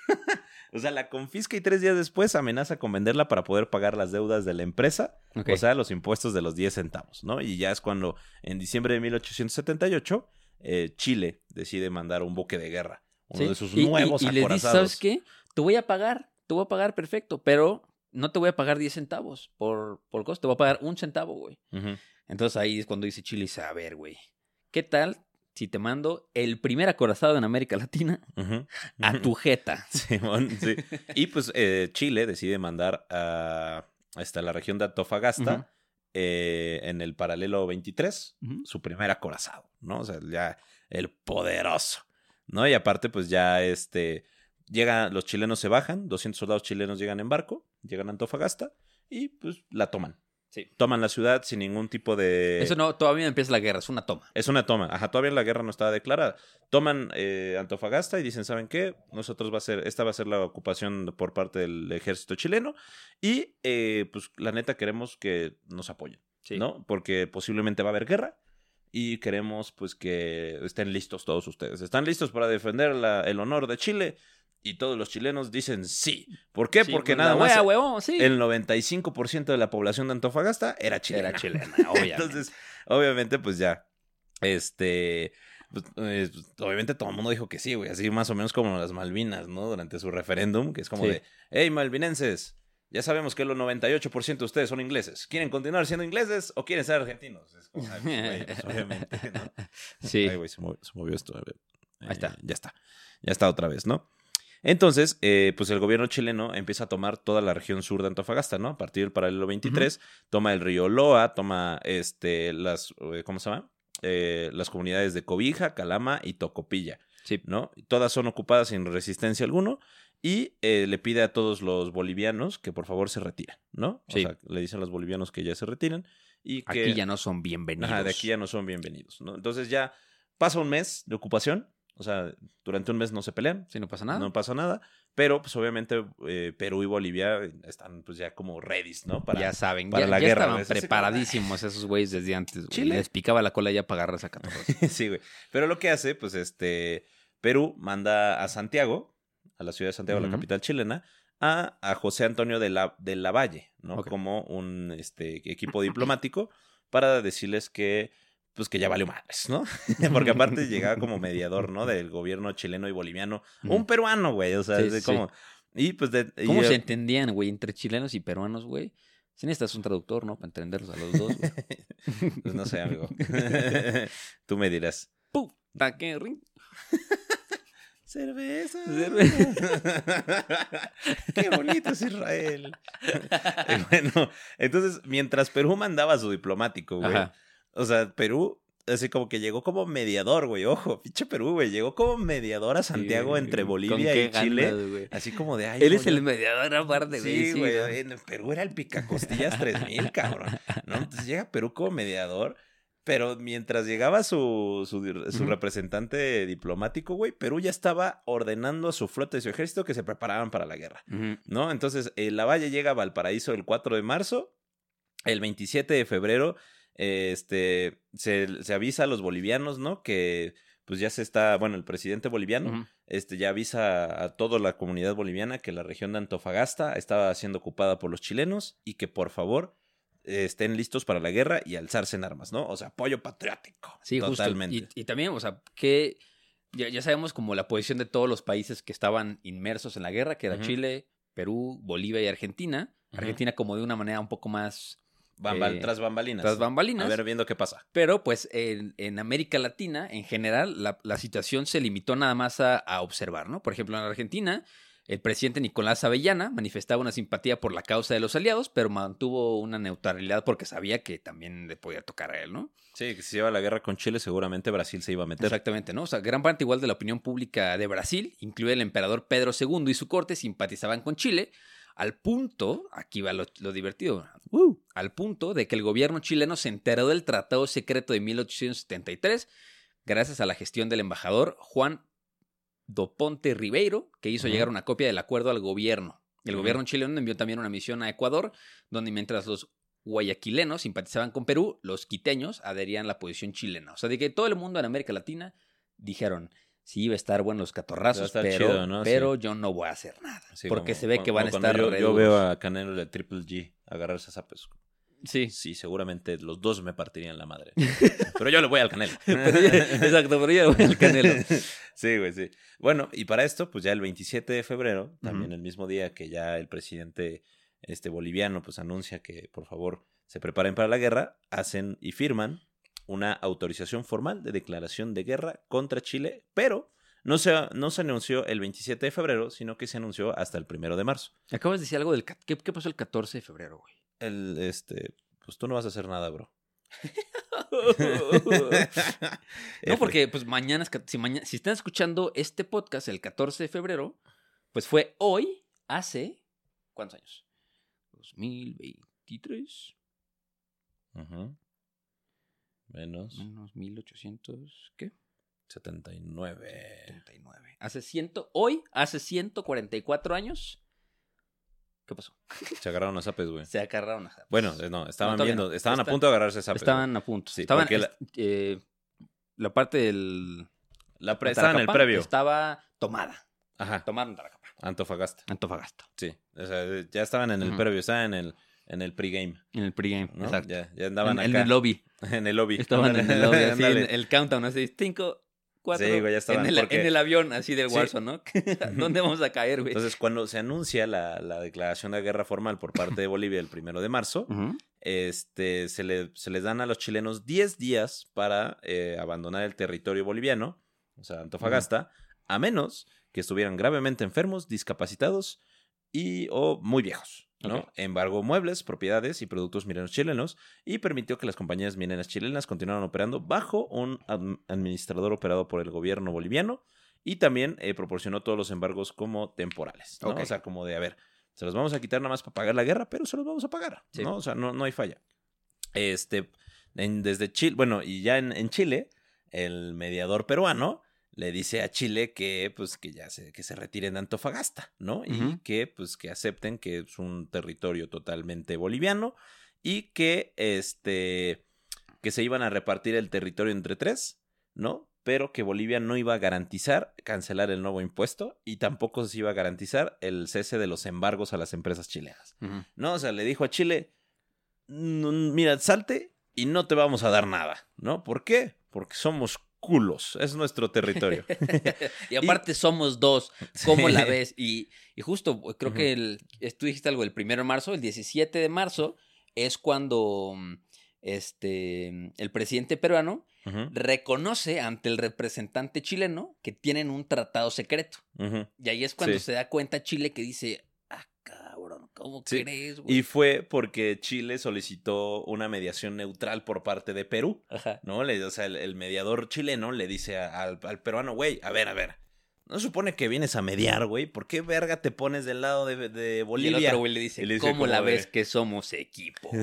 O sea, la confisca y tres días después amenaza con venderla para poder pagar las deudas de la empresa, Ok. o sea, los impuestos de los diez centavos, ¿no? Y ya es cuando en diciembre de mil ochocientos setenta y ocho eh, Chile decide mandar un buque de guerra, uno Sí. de sus Y- y- nuevos y, les dice, acorazados. ¿sabes qué? Te voy a pagar, te voy a pagar perfecto, pero no te voy a pagar diez centavos por, por costo, te voy a pagar un centavo, güey. Ujú. Entonces ahí es cuando dice Chile, dice, a ver, güey, ¿qué tal si te mando el primer acorazado en América Latina Ujú. a tu jeta? Simón, sí. Y pues eh, Chile decide mandar a, hasta la región de Antofagasta, Ujú. eh, en el paralelo veintitrés, Ujú. su primer acorazado, ¿no? O sea, ya el poderoso, ¿no? Y aparte, pues ya este, llega, los chilenos se bajan, doscientos soldados chilenos llegan en barco, llegan a Antofagasta y pues la toman. Sí. Toman la ciudad sin ningún tipo de... Eso no, todavía no empieza la guerra, es una toma. Es una toma. Ajá, todavía la guerra no estaba declarada. Toman eh, Antofagasta y dicen, ¿saben qué? Nosotros va a ser, esta va a ser la ocupación por parte del ejército chileno y eh, pues la neta queremos que nos apoyen, Sí. ¿no? Porque posiblemente va a haber guerra y queremos pues que estén listos todos ustedes. ¿Están listos para defender la- el honor de Chile? Y todos los chilenos dicen sí. ¿Por qué? Sí, Porque pues, nada la más wea, huevón, sí. el noventa y cinco por ciento de la población de Antofagasta era chilena. Era chilena, obviamente. Entonces, obviamente, pues ya, este, pues, eh, pues, obviamente todo el mundo dijo que sí, güey, así más o menos como las Malvinas, ¿no? Durante su referéndum, que es como Sí. de, hey, malvinenses, ya sabemos que el noventa y ocho por ciento de ustedes son ingleses. ¿Quieren continuar siendo ingleses o quieren ser argentinos? Es como, ay, pues, güey, pues, obviamente, ¿no? Sí. Ay, güey, se movió, se movió esto, a ver. Ahí está. Ya está, ya está otra vez, ¿no? Entonces, eh, pues el gobierno chileno empieza a tomar toda la región sur de Antofagasta, ¿no? A partir del paralelo veintitrés, toma el río Loa, toma este, las, eh, ¿cómo se llama? Eh, las comunidades de Cobija, Calama y Tocopilla, Sí. ¿no? Todas son ocupadas sin resistencia alguno y eh, le pide a todos los bolivianos que por favor se retiren, ¿no? O Sí. sea, le dicen a los bolivianos que ya se retiren y que... Aquí ya no son bienvenidos. Ajá, de aquí ya no son bienvenidos, ¿no? Entonces ya pasa un mes de ocupación, o sea, durante un mes no se pelean, Sí, no pasa nada. no pasa nada, pero pues obviamente eh, Perú y Bolivia están pues ya como ready, ¿no? Para, ya saben, para ya, la ya guerra, estaban güey. Es así como, preparadísimos esos güeyes desde antes. güey. Chile. Les picaba la cola ya para agarrar esa catorra. sí, güey. Pero lo que hace, pues este, Perú manda a Santiago, a la ciudad de Santiago, Ujú. la capital chilena, a, a José Antonio de la, de Lavalle, ¿no? Ok. Como un este, equipo diplomático para decirles que pues que ya valió madres, ¿no? Porque aparte llegaba como mediador, ¿no? Del gobierno chileno y boliviano. Ujú. Un peruano, güey, o sea, Sí, de sí, como... Y pues de... y, ¿Cómo eh, se entendían, güey, entre chilenos y peruanos, güey? Si necesitas un traductor, ¿no? Para entenderlos a los dos, güey. Pues no sé, amigo. Tú me dirás. Puta, qué rin- Cerveza. Cerve- Qué bonito es Israel. Y bueno, entonces, mientras Perú mandaba a su diplomático, güey. Ajá. O sea, Perú, así como que llegó como mediador, güey. Ojo, pinche Perú, güey. Llegó como mediador a Santiago Sí, entre ¿con Bolivia qué y Chile. ganas, güey? Así como de, ay, Él no, es el yo- mediador aparte, güey. Sí, güey. ¿no? En Perú era el picacostillas tres mil, cabrón. ¿No? Entonces llega Perú como mediador. Pero mientras llegaba su, su, su Ujú. representante diplomático, güey, Perú ya estaba ordenando a su flota y su ejército que se preparaban para la guerra, Ujú. ¿no? Entonces, eh, Lavalle llega a Valparaíso el cuatro de marzo. El veintisiete de febrero, eh, este, se, se avisa a los bolivianos, ¿no? Que pues ya se está, bueno, el presidente boliviano, Ujú. este, ya avisa a toda la comunidad boliviana que la región de Antofagasta estaba siendo ocupada por los chilenos y que por favor eh, estén listos para la guerra y alzarse en armas, ¿no? O sea, apoyo patriótico. Sí, totalmente. justo. Y, y también, o sea, que ya, ya sabemos como la posición de todos los países que estaban inmersos en la guerra, que era Ujú. Chile, Perú, Bolivia y Argentina. Ujú. Argentina como de una manera un poco más Bambal- eh, tras bambalinas. tras bambalinas. A ver, viendo qué pasa. Pero pues en, en América Latina, en general, la, la situación se limitó nada más a, a observar, ¿no? Por ejemplo, en Argentina, el presidente Nicolás Avellaneda manifestaba una simpatía por la causa de los aliados, pero mantuvo una neutralidad porque sabía que también le podía tocar a él, ¿no? Sí, que si se lleva la guerra con Chile, seguramente Brasil se iba a meter. Exactamente, ¿no? O sea, gran parte igual de la opinión pública de Brasil, incluye el emperador Pedro segundo y su corte, simpatizaban con Chile, al punto, aquí va lo, lo divertido, uh, al punto de que el gobierno chileno se enteró del Tratado Secreto de mil ochocientos setenta y tres gracias a la gestión del embajador Juan do Ponte Ribeiro, que hizo Ujú. llegar una copia del acuerdo al gobierno. El Ujú. gobierno chileno envió también una misión a Ecuador, donde mientras los guayaquilenos simpatizaban con Perú, los quiteños adherían a la posición chilena. O sea, de que todo el mundo en América Latina dijeron, sí, iba a estar bueno los catorrazos, estar pero, chido, ¿no? pero Sí. yo no voy a hacer nada. Sí, porque como se ve cu- que van a como estar cuando re yo, yo duros. veo a Canelo de Triple G agarrarse a zapes. Sí. Sí, seguramente los dos me partirían la madre. Pero yo le voy al Canelo. Pero yo- exacto, pero yo le voy al Canelo. Sí, güey, sí. Bueno, y para esto, pues ya el veintisiete de febrero, también Ujú. el mismo día que ya el presidente este boliviano pues anuncia que por favor se preparen para la guerra, hacen y firman una autorización formal de declaración de guerra contra Chile, pero no se, no se anunció el veintisiete de febrero, sino que se anunció hasta el primero de marzo. Acabas de decir algo del... ca- ¿Qué, qué pasó el catorce de febrero, güey? El, este, pues tú no vas a hacer nada, bro. No, porque pues mañana, es ca- si, mañana, si están escuchando este podcast el catorce de febrero, pues fue hoy, hace, ¿cuántos años? dos mil veintitrés, Ujú. Menos menos mil ochocientos, ¿qué? setenta y nueve. setenta y nueve. Hace ciento, hoy, hace ciento cuarenta y cuatro años, ¿qué pasó? Se agarraron a zapes, güey. Se agarraron a... Bueno, eh, no, estaban No, todavía viendo, no. estaban a Está- punto de agarrarse a zapes. Estaban a punto. Sí, estaban, porque la- est- eh, la parte del... La pre- de estaban en el Taracapa previo. estaba tomada. Ajá, Tomaron Taracapa. Antofagasta. Antofagasta. Sí, o sea, ya estaban en el Ujú. previo, estaban en el, en el pregame, En el pregame. ¿no? Exacto. Ya, ya andaban en, en acá. el lobby. En el lobby. Estaban en el lobby, así, en Ándale. el countdown, así, cinco, cuatro. Sí, güey, ya estaban, En el, porque- en el avión, así del Sí. Warzone, ¿no? ¿Dónde vamos a caer, güey? Entonces, cuando se anuncia la, la declaración de guerra formal por parte de Bolivia el primero de marzo, Ujú. este, se, le, se les dan a los chilenos diez días para eh, abandonar el territorio boliviano, o sea, Antofagasta, a menos que estuvieran gravemente enfermos, discapacitados y o muy viejos, ¿no? Ok. Embargó muebles, propiedades y productos mineros chilenos y permitió que las compañías mineras chilenas continuaran operando bajo un ad- administrador operado por el gobierno boliviano y también eh, proporcionó todos los embargos como temporales, ¿no? Ok. O sea, como de, a ver, se los vamos a quitar nada más para pagar la guerra, pero se los vamos a pagar, Sí. ¿no? O sea, no, no hay falla. Este, en- desde Chile, bueno, y ya en, en Chile, el mediador peruano le dice a Chile que, pues, que ya se, que se retiren de Antofagasta, ¿no? Y Ujú. que, pues, que acepten que es un territorio totalmente boliviano y que, este, que se iban a repartir el territorio entre tres, ¿no? Pero que Bolivia no iba a garantizar cancelar el nuevo impuesto y tampoco se iba a garantizar el cese de los embargos a las empresas chilenas, Ujú. ¿no? O sea, le dijo a Chile, "Mm, mira, salte y no te vamos a dar nada, ¿no? ¿Por qué? Porque somos culos, es nuestro territorio. Y aparte somos dos, ¿cómo Sí. la ves? Y, y justo, creo Ujú. que el, es- tú dijiste algo, el primero de marzo, el diecisiete de marzo, es cuando mm, este, el presidente peruano Ujú, reconoce ante el representante chileno que tienen un tratado secreto. ujú. Y ahí es cuando Sí. se da cuenta Chile que dice, ah, cabrón, ¿cómo Sí, crees, güey? Y fue porque Chile solicitó una mediación neutral por parte de Perú, Ajá. ¿no? Le, o sea, el, el mediador chileno le dice a- al, al peruano, güey, a ver, a ver, no se supone que vienes a mediar, güey, ¿por qué verga te pones del lado de, de Y el Bolivia? otro güey le dice, Y le dice ¿cómo como la de- ves que somos equipo?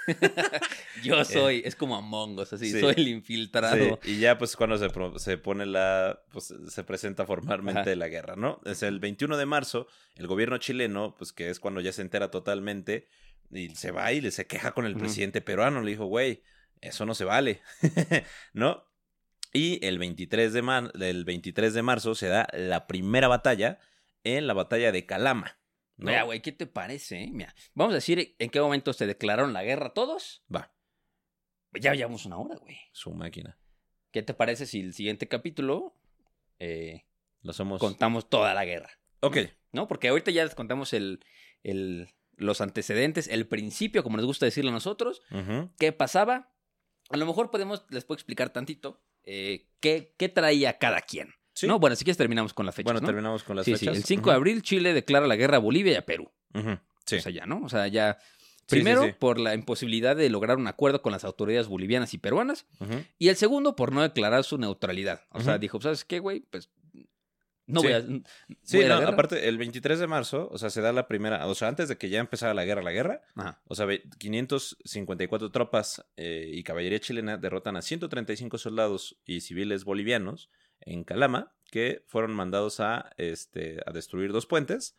Yo soy, es como Among Us, así, Sí. soy el Sí, infiltrado. y ya pues cuando se, pro- se pone la, pues se presenta formalmente Ajá. la guerra, ¿no? Es el veintiuno de marzo, el gobierno chileno, pues que es cuando ya se entera totalmente, y se va y le se queja con el Ujú. presidente peruano, le dijo, güey, eso no se vale, ¿no? Y el veintitrés de, mar- el veintitrés de marzo se da la primera batalla en la batalla de Calama, ¿no? Mira, güey, ¿qué te parece? eh? Mira, vamos a decir en qué momento se declararon la guerra todos. Va, Ya llevamos una hora, güey. su máquina. ¿Qué te parece si el siguiente capítulo eh, Lo somos... contamos toda la guerra? Ok, ¿No? Porque ahorita ya les contamos el, el, los antecedentes, el principio, como nos gusta decirlo a nosotros, ujú, qué pasaba. A lo mejor podemos, les puedo explicar tantito eh, qué, qué traía cada quien. sí. ¿No? Bueno, si quieres terminamos con la fecha. Bueno, ¿no? terminamos con las Sí, fechas. sí. El cinco de abril Chile declara la guerra a Bolivia y a Perú. Ujú, sí. O sea, ya, ¿no? O sea, ya... Sí, Primero, sí, sí. por la imposibilidad de lograr un acuerdo con las autoridades bolivianas y peruanas. Ujú. Y el segundo, por no declarar su neutralidad. O sea, Ujú. dijo, ¿sabes qué, güey? Pues no Sí. voy a... Sí, voy a la no, guerra. aparte, el veintitrés de marzo, o sea, se da la primera, o sea, antes de que ya empezara la guerra, la guerra, Ajá. o sea, ve- quinientas cincuenta y cuatro tropas eh, y caballería chilena derrotan a ciento treinta y cinco soldados y civiles bolivianos en Calama, que fueron mandados a, este, a destruir dos puentes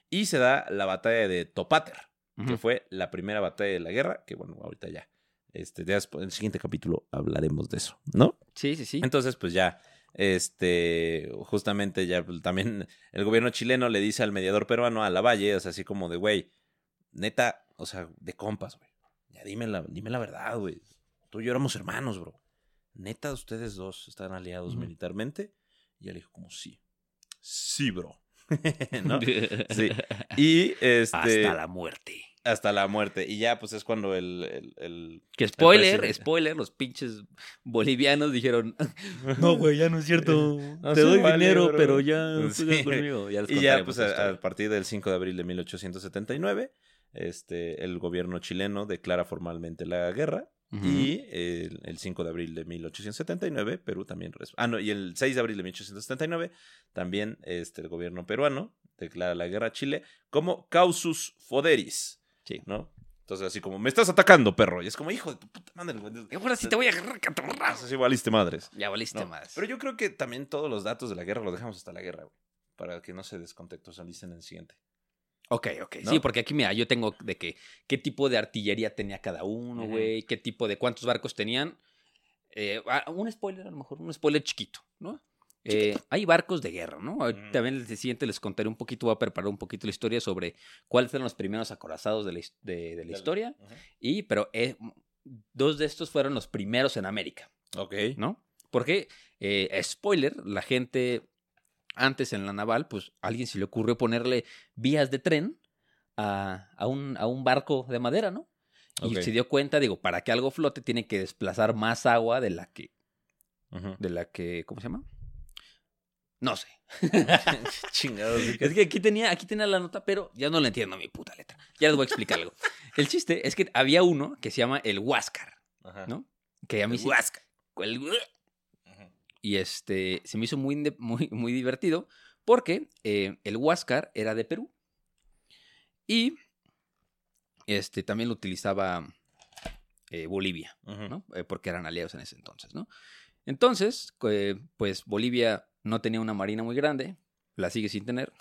Y se da la batalla de Topáter, Ujú. que fue la primera batalla de la guerra, que bueno, ahorita ya, este, ya después, en el siguiente capítulo hablaremos de eso, ¿no? Sí, sí, sí. Entonces, pues ya, este, justamente ya pues, también el gobierno chileno le dice al mediador peruano, a Lavalle, o sea, así como de, güey, neta, o sea, de compas, güey, ya dime la, dime la verdad, güey, tú y yo éramos hermanos, bro, neta, ustedes dos están aliados Ujú. militarmente, y él dijo como, sí, sí, bro, ¿no? Sí, y este... Hasta la muerte. Hasta la muerte. Y ya, pues es cuando el... el, el Que spoiler, presidente- spoiler, los pinches bolivianos dijeron, no, güey, ya no es cierto, No, te sí, doy vale, dinero, bro. pero ya Sí. juegan conmigo. Ya les Y ya, contaremos pues la a, historia. a partir del cinco de abril de mil ochocientos setenta y nueve, este, el gobierno chileno declara formalmente la guerra. Ujú. Y el, el cinco de abril de mil ochocientos setenta y nueve, Perú también... res- Ah, no, y el seis de abril de mil ochocientos setenta y nueve, también este, el gobierno peruano declara la guerra a Chile como causus foderis, Sí. ¿no? Entonces, así como, me estás atacando, perro. Y es como, hijo de tu puta madre, güey. Y ahora sí te voy a agarrar, catarrazo. Así valiste madres. Ya valiste No, más. pero yo creo que también todos los datos de la guerra los dejamos hasta la guerra, güey. Para que no se descontextualicen en el siguiente. Ok, ok. ¿No? Sí, porque aquí, mira, yo tengo de que qué tipo de artillería tenía cada uno, Ujú. güey, qué tipo de cuántos barcos tenían. Eh, ah, un spoiler, a lo mejor, un spoiler chiquito, ¿no? Eh, hay barcos de guerra, ¿no? Ujú. También el siguiente les contaré un poquito, voy a preparar un poquito la historia sobre cuáles fueron los primeros acorazados de la, his- de, de la historia. Ujú. Y, pero eh, dos de estos fueron los primeros en América, Ok. ¿no? Porque, eh, spoiler, la gente antes en la naval, pues a alguien se le ocurrió ponerle vías de tren a, a, un, a un barco de madera, ¿no? Y Ok. se dio cuenta, digo, para que algo flote tiene que desplazar más agua de la que, Ujú. de la que, ¿cómo se llama? No sé. Chingados. Es que aquí tenía, aquí tenía la nota, pero ya no le entiendo mi puta letra. Ya les voy a explicar algo. El chiste es que había uno que se llama el Huáscar, Ajá. ¿no? Que a mí El sí- Huáscar. el- Ujú. Y este, se me hizo muy, inde- muy, muy divertido porque eh, el Huáscar era de Perú. Y este, también lo utilizaba eh, Bolivia, Ujú. ¿no? Eh, porque eran aliados en ese entonces, ¿no? Entonces, eh, pues Bolivia no tenía una marina muy grande, la sigue sin tener.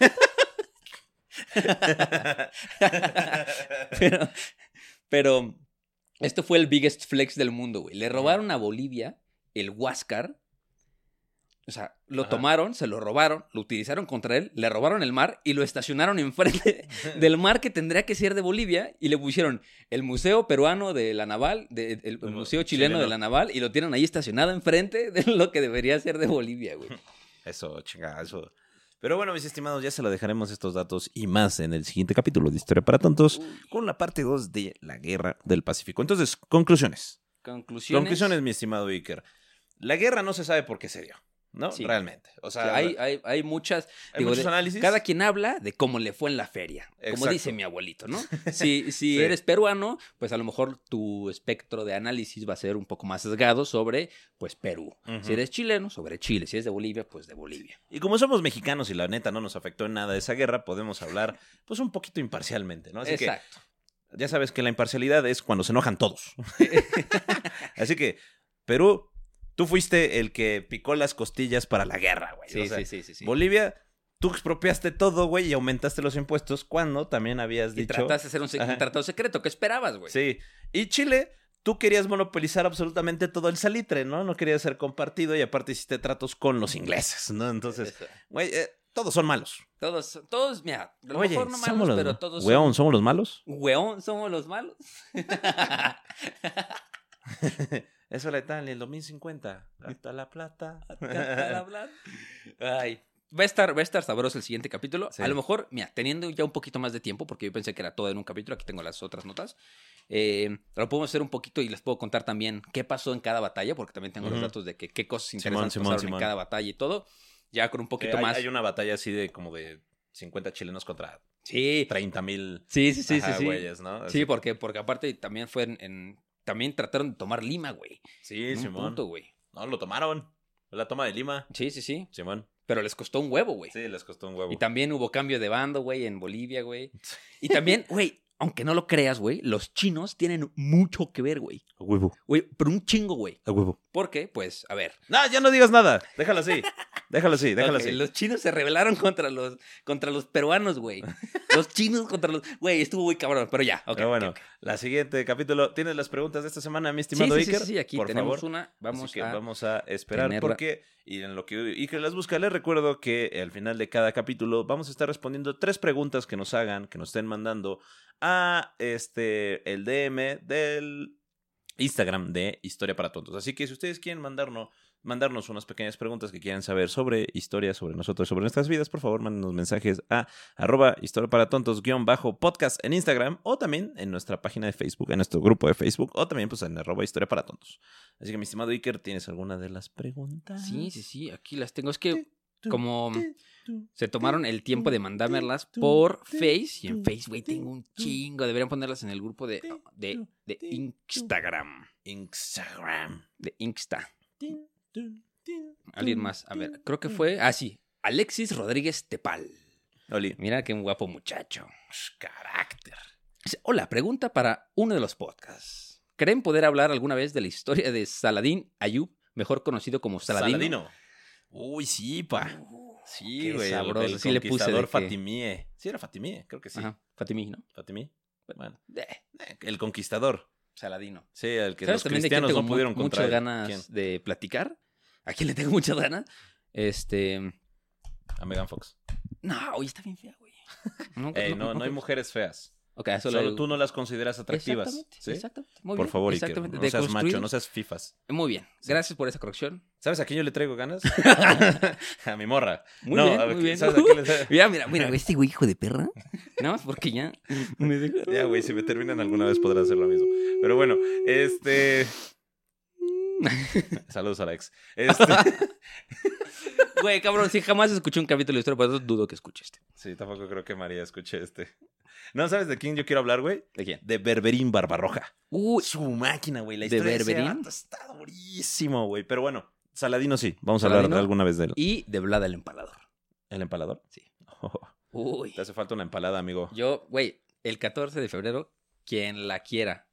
pero, pero esto fue el biggest flex del mundo, güey. Le robaron a Bolivia el Huáscar. O sea, lo Ajá. tomaron, se lo robaron, lo utilizaron contra él, le robaron el mar y lo estacionaron enfrente del mar que tendría que ser de Bolivia y le pusieron el Museo Peruano de la Naval, de- el, el Del Museo Chileno, chileno. de la Naval y lo tienen ahí estacionado enfrente de lo que debería ser de Bolivia, güey. Eso, chinga, eso. Pero bueno, mis estimados, ya se lo dejaremos estos datos y más en el siguiente capítulo de Historia para Tontos con la parte dos de la Guerra del Pacífico. Entonces, conclusiones. Conclusiones. Conclusiones, mi estimado Iker. La guerra no se sabe por qué se dio, ¿no? Sí. Realmente. O O sea, sea, hay, hay, hay muchas. hay muchos de- análisis. Cada quien habla de cómo le fue en la feria. Como Exacto. dice mi abuelito, ¿no? Si, si Sí. eres peruano, pues a lo mejor tu espectro de análisis va a ser un poco más sesgado sobre, pues, Perú. Ujú. Si eres chileno, sobre Chile. Si eres de Bolivia, pues de Bolivia. Y como somos mexicanos y la neta no nos afectó en nada esa guerra, podemos hablar pues un poquito imparcialmente, ¿no? Así Exacto. que ya sabes que la imparcialidad es cuando se enojan todos. Así que, Perú, tú fuiste el que picó las costillas para la guerra, güey. Sí, O sea, sí, sí, sí, sí. Bolivia, tú expropiaste todo, güey, y aumentaste los impuestos cuando también habías Y dicho... trataste de hacer un, se- Ajá. un tratado secreto. ¿Qué esperabas, güey? Sí. Y Chile, tú querías monopolizar absolutamente todo el salitre, ¿no? No querías ser compartido y aparte hiciste tratos con los ingleses, ¿no? Entonces, Eso. güey, eh, todos son malos. Todos, todos, mira, a lo Oye, mejor no somos malos, los- pero todos Weón, son... ¿somos los malos? Weón, somos los malos. Eso era Italia, el dos mil cincuenta. Hasta la plata. Ay. Va a estar, va a estar sabroso el siguiente capítulo. Sí. A lo mejor, mira, teniendo ya un poquito más de tiempo, porque yo pensé que era todo en un capítulo, aquí tengo las otras notas. Eh, lo podemos hacer un poquito y les puedo contar también qué pasó en cada batalla, porque también tengo los Ujú. datos de que, qué cosas Simón, interesantes Simón, pasaron Simón. en cada batalla y todo. Ya con un poquito Que hay, más. hay una batalla así de como de cincuenta chilenos contra Sí. treinta mil Sí, sí, sí, ajá, sí, sí. güeyes, ¿no? Sí, porque, porque aparte también fue en, en- También trataron de tomar Lima, güey. Sí, En un Simón. punto, güey. No, lo tomaron. Fue la toma de Lima. Sí, sí, sí. Simón. Pero les costó un huevo, güey. Sí, les costó un huevo. Y también hubo cambio de bando, güey, en Bolivia, güey. Y también, güey, aunque no lo creas, güey, los chinos tienen mucho que ver, güey. A huevo. Güey, pero un chingo, güey. A huevo. ¿Por qué? Pues, a ver. No, ya no digas nada. Déjalo así. Déjalo así, déjalo Ok, así. los chinos se rebelaron contra los, contra los peruanos, güey. Los chinos contra los... Güey, estuvo muy cabrón, pero ya. ok, Pero bueno, ok, ok. la siguiente capítulo. ¿Tienes las preguntas de esta semana, mi Sí, estimado sí, sí, Iker? sí, aquí Por tenemos favor. una. Vamos Así que a... vamos a esperar tenerla. porque, y en lo que Iker las busca, les recuerdo que al final de cada capítulo vamos a estar respondiendo tres preguntas que nos hagan, que nos estén mandando a este el D M del Instagram de Historia para Tontos. Así que si ustedes quieren mandarnos, mandarnos unas pequeñas preguntas que quieran saber sobre historia, sobre nosotros, sobre nuestras vidas, por favor, mándenos mensajes a arroba Historia para Tontos guión bajo podcast en Instagram o también en nuestra página de Facebook, en nuestro grupo de Facebook o también pues en arroba Historia para Tontos. Así que mi estimado Iker, ¿tienes alguna de las preguntas? Sí, sí, sí, aquí las tengo. Es que como se tomaron el tiempo de mandármelas por Face, y en Face, güey, tengo un chingo. Deberían ponerlas en el grupo de, de, de Instagram. Instagram. De Insta. Alguien más. A ver, creo que fue... Ah, sí. Alexis Rodríguez Tepal. Oli. Mira qué guapo muchacho. Carácter. Dice, hola, pregunta para uno de los podcasts. ¿Creen poder hablar alguna vez de la historia de Saladín Ayub, mejor conocido como Saladino? Saladino. Uy, sí, pa. Sí, qué güey. El, sabroso. el Sí le puse conquistador de que- Fatimí. Sí, era Fatimí, creo que sí. Ajá, Fatimí, ¿no? Fatimí. Bueno, Eh, eh, el conquistador. Saladino. Sí, el que ¿Sabes los también de quién cristianos tengo no mu- pudieron contra muchas él? ganas ¿Quién? de platicar? ¿A quién le tengo muchas ganas? Este... A Megan Fox. No, oye, está bien fea, güey. No, Ey, no, no hay mujeres feas. Ok, solo, Solo tú no las consideras atractivas. Exactamente, ¿Sí? exactamente. Muy Por bien, favor, Iker. exactamente. No seas macho, Deconstruir- no seas fifas. Muy bien, gracias por esa corrección. ¿Sabes a quién yo le traigo ganas? a mi morra. Muy No, bien, a ver, muy bien. ¿sabes a quién le- Mira, mira, mira, este güey hijo de perra. Nada más porque ya me deja- Ya, güey, si me terminan alguna vez podrá hacer lo mismo. Pero bueno, este... Saludos a la ex. Este... Güey, cabrón, si jamás escuché un capítulo de historia, por eso dudo que escuche este. Sí, tampoco creo que María escuche este. ¿No sabes de quién yo quiero hablar, güey? ¿De quién? De Berberín Barbarroja. Uy, Su máquina, güey. La ¿De historia de ese Berberín? vato está durísimo, güey. Pero bueno, Saladino sí. Vamos a hablar Saladino de alguna vez de él. y de Vlad el Empalador. ¿El empalador? Sí. Oh, Uy. te hace falta una empalada, amigo. Yo, güey, el catorce de febrero, quien la quiera.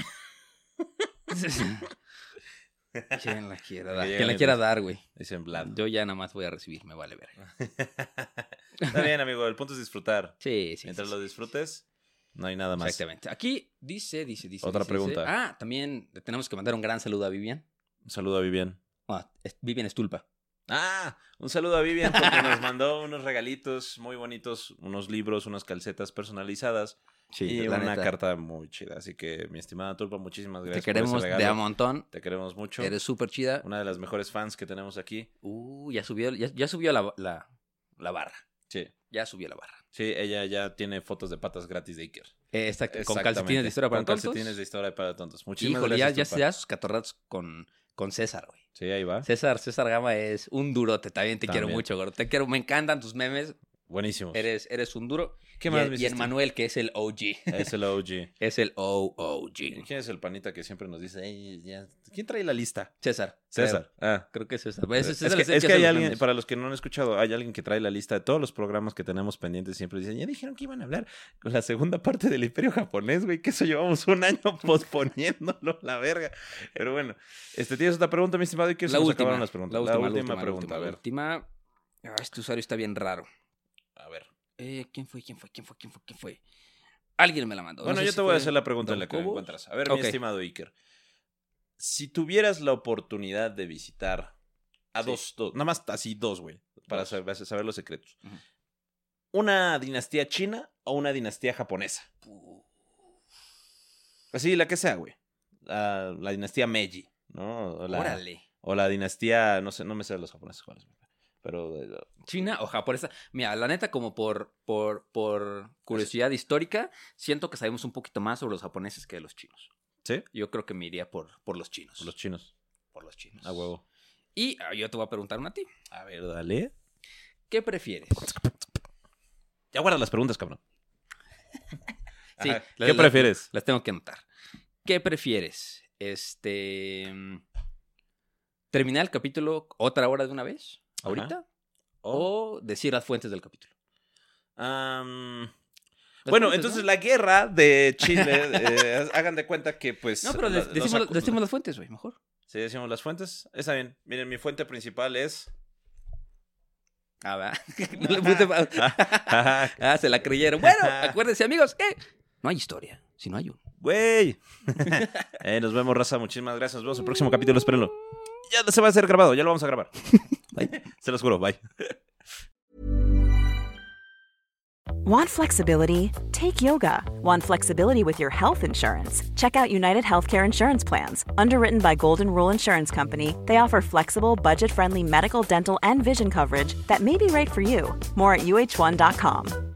Quien la quiera dar. Que Quien la lleguen quiera estos- dar, güey. Dicen Vlad. Yo ya nada más voy a recibir, me vale ver. Está bien, amigo. El punto es disfrutar. Sí, sí. Mientras sí, lo sí. disfrutes, no hay nada más. Exactamente. Aquí dice, dice, dice. Otra dice, pregunta. dice- Ah, también le tenemos que mandar un gran saludo a Vivian. Un saludo a Vivian. Ah, es- Vivian Estulpa. Ah, un saludo a Vivian porque nos mandó unos regalitos muy bonitos, unos libros, unas calcetas personalizadas y la una neta. carta muy chida. Así que, mi estimada Tulpa, muchísimas Te gracias queremos por ese de a regalo. montón. Te queremos mucho. Eres súper chida. Una de las mejores fans que tenemos aquí. Uh, ya subió, ya, ya subió la, la, la barra. Sí. Ya subió la barra. Sí, ella ya tiene fotos de patas gratis de Iker. Eh, exacto, con Exactamente. calcetines de historia para Con tontos. calcetines de historia para tontos. Muchísimas Híjole, ya, gracias, ya Tulpa. se da sus catorrazos con, con César, güey. Sí, ahí va. César, César Gama es un durote. También te quiero También. mucho, gordo. Te quiero, me encantan tus memes. Buenísimos. Eres, eres un duro. ¿Qué y, más, el- mi y sister? el Manuel, que es el O G. Es el O G. Es el O O ¿Y G. quién es el panita que siempre nos dice, "Ey, ya, ¿quién trae la lista? César. César. Creo, Ah. creo que es César. Ese- Es César que, el es que hace hay los alguien, memes. para los que no han escuchado, hay alguien que trae la lista de todos los programas que tenemos pendientes. Siempre dicen, ya dijeron que iban a hablar con la segunda parte del Imperio Japonés, güey, que eso llevamos un año posponiéndolo, la verga. Pero bueno, este, ¿tienes otra pregunta, mi estimado? ¿Y qué se La nos última, acabaron las preguntas? la última, la última última, la pregunta, última, a la ver. última. Ah, este usuario está bien raro. A ver. Eh, ¿Quién fue? ¿Quién fue? ¿Quién fue? ¿Quién fue? ¿Quién fue? Alguien me la mandó. Bueno, No sé yo si te voy a fue hacer la pregunta en Don la que me Cobos. encuentras. A ver, Ok. mi estimado Iker. Si tuvieras la oportunidad de visitar a Sí. dos, dos, nada más así dos, güey, para Dos. saber, saber los secretos. Ujú. ¿Una dinastía china o una dinastía japonesa? Así, la que sea, güey. La, la dinastía Meiji, ¿no? O la, Órale. o la dinastía, no sé, no me sé de los japoneses cuáles, pero eh, China o japonesa. Mira, la neta, como por, por, por curiosidad histórica, siento que sabemos un poquito más sobre los japoneses que de los chinos. ¿sí? Yo creo que me iría por, por los chinos. Los chinos, Por los chinos. a huevo. Y ah, yo te voy a preguntar una a ti. A ver, dale. ¿Qué prefieres? Ya guarda las preguntas, cabrón. Sí, Ajá. la- ¿Qué la- prefieres? Las tengo que anotar. ¿Qué prefieres? Este. ¿Terminar el capítulo otra hora de una vez? ¿Ahorita? O, ¿O decir las fuentes del capítulo? am, Bueno, fuentes, entonces ¿no? la guerra de Chile, eh, hagan de cuenta que pues... No, pero la- les- los decimos, acu- decimos las fuentes, güey, mejor. Sí, decimos las fuentes. Está bien. Miren, mi fuente principal es... Ah, va. No le puse pa- ah, se la creyeron. Bueno, acuérdense, amigos, que no hay historia, si no hay uno. ¡Güey! eh, nos vemos, raza. Muchísimas gracias. Nos vemos en el próximo capítulo. Espérenlo. Ya se va a hacer grabado. Ya lo vamos a grabar. Bye. Se los juro. Bye. Want flexibility? Take yoga. Want flexibility with your health insurance? Check out United Healthcare Insurance Plans. Underwritten by Golden Rule Insurance Company, they offer flexible, budget-friendly medical, dental, and vision coverage that may be right for you. More at U H one dot com.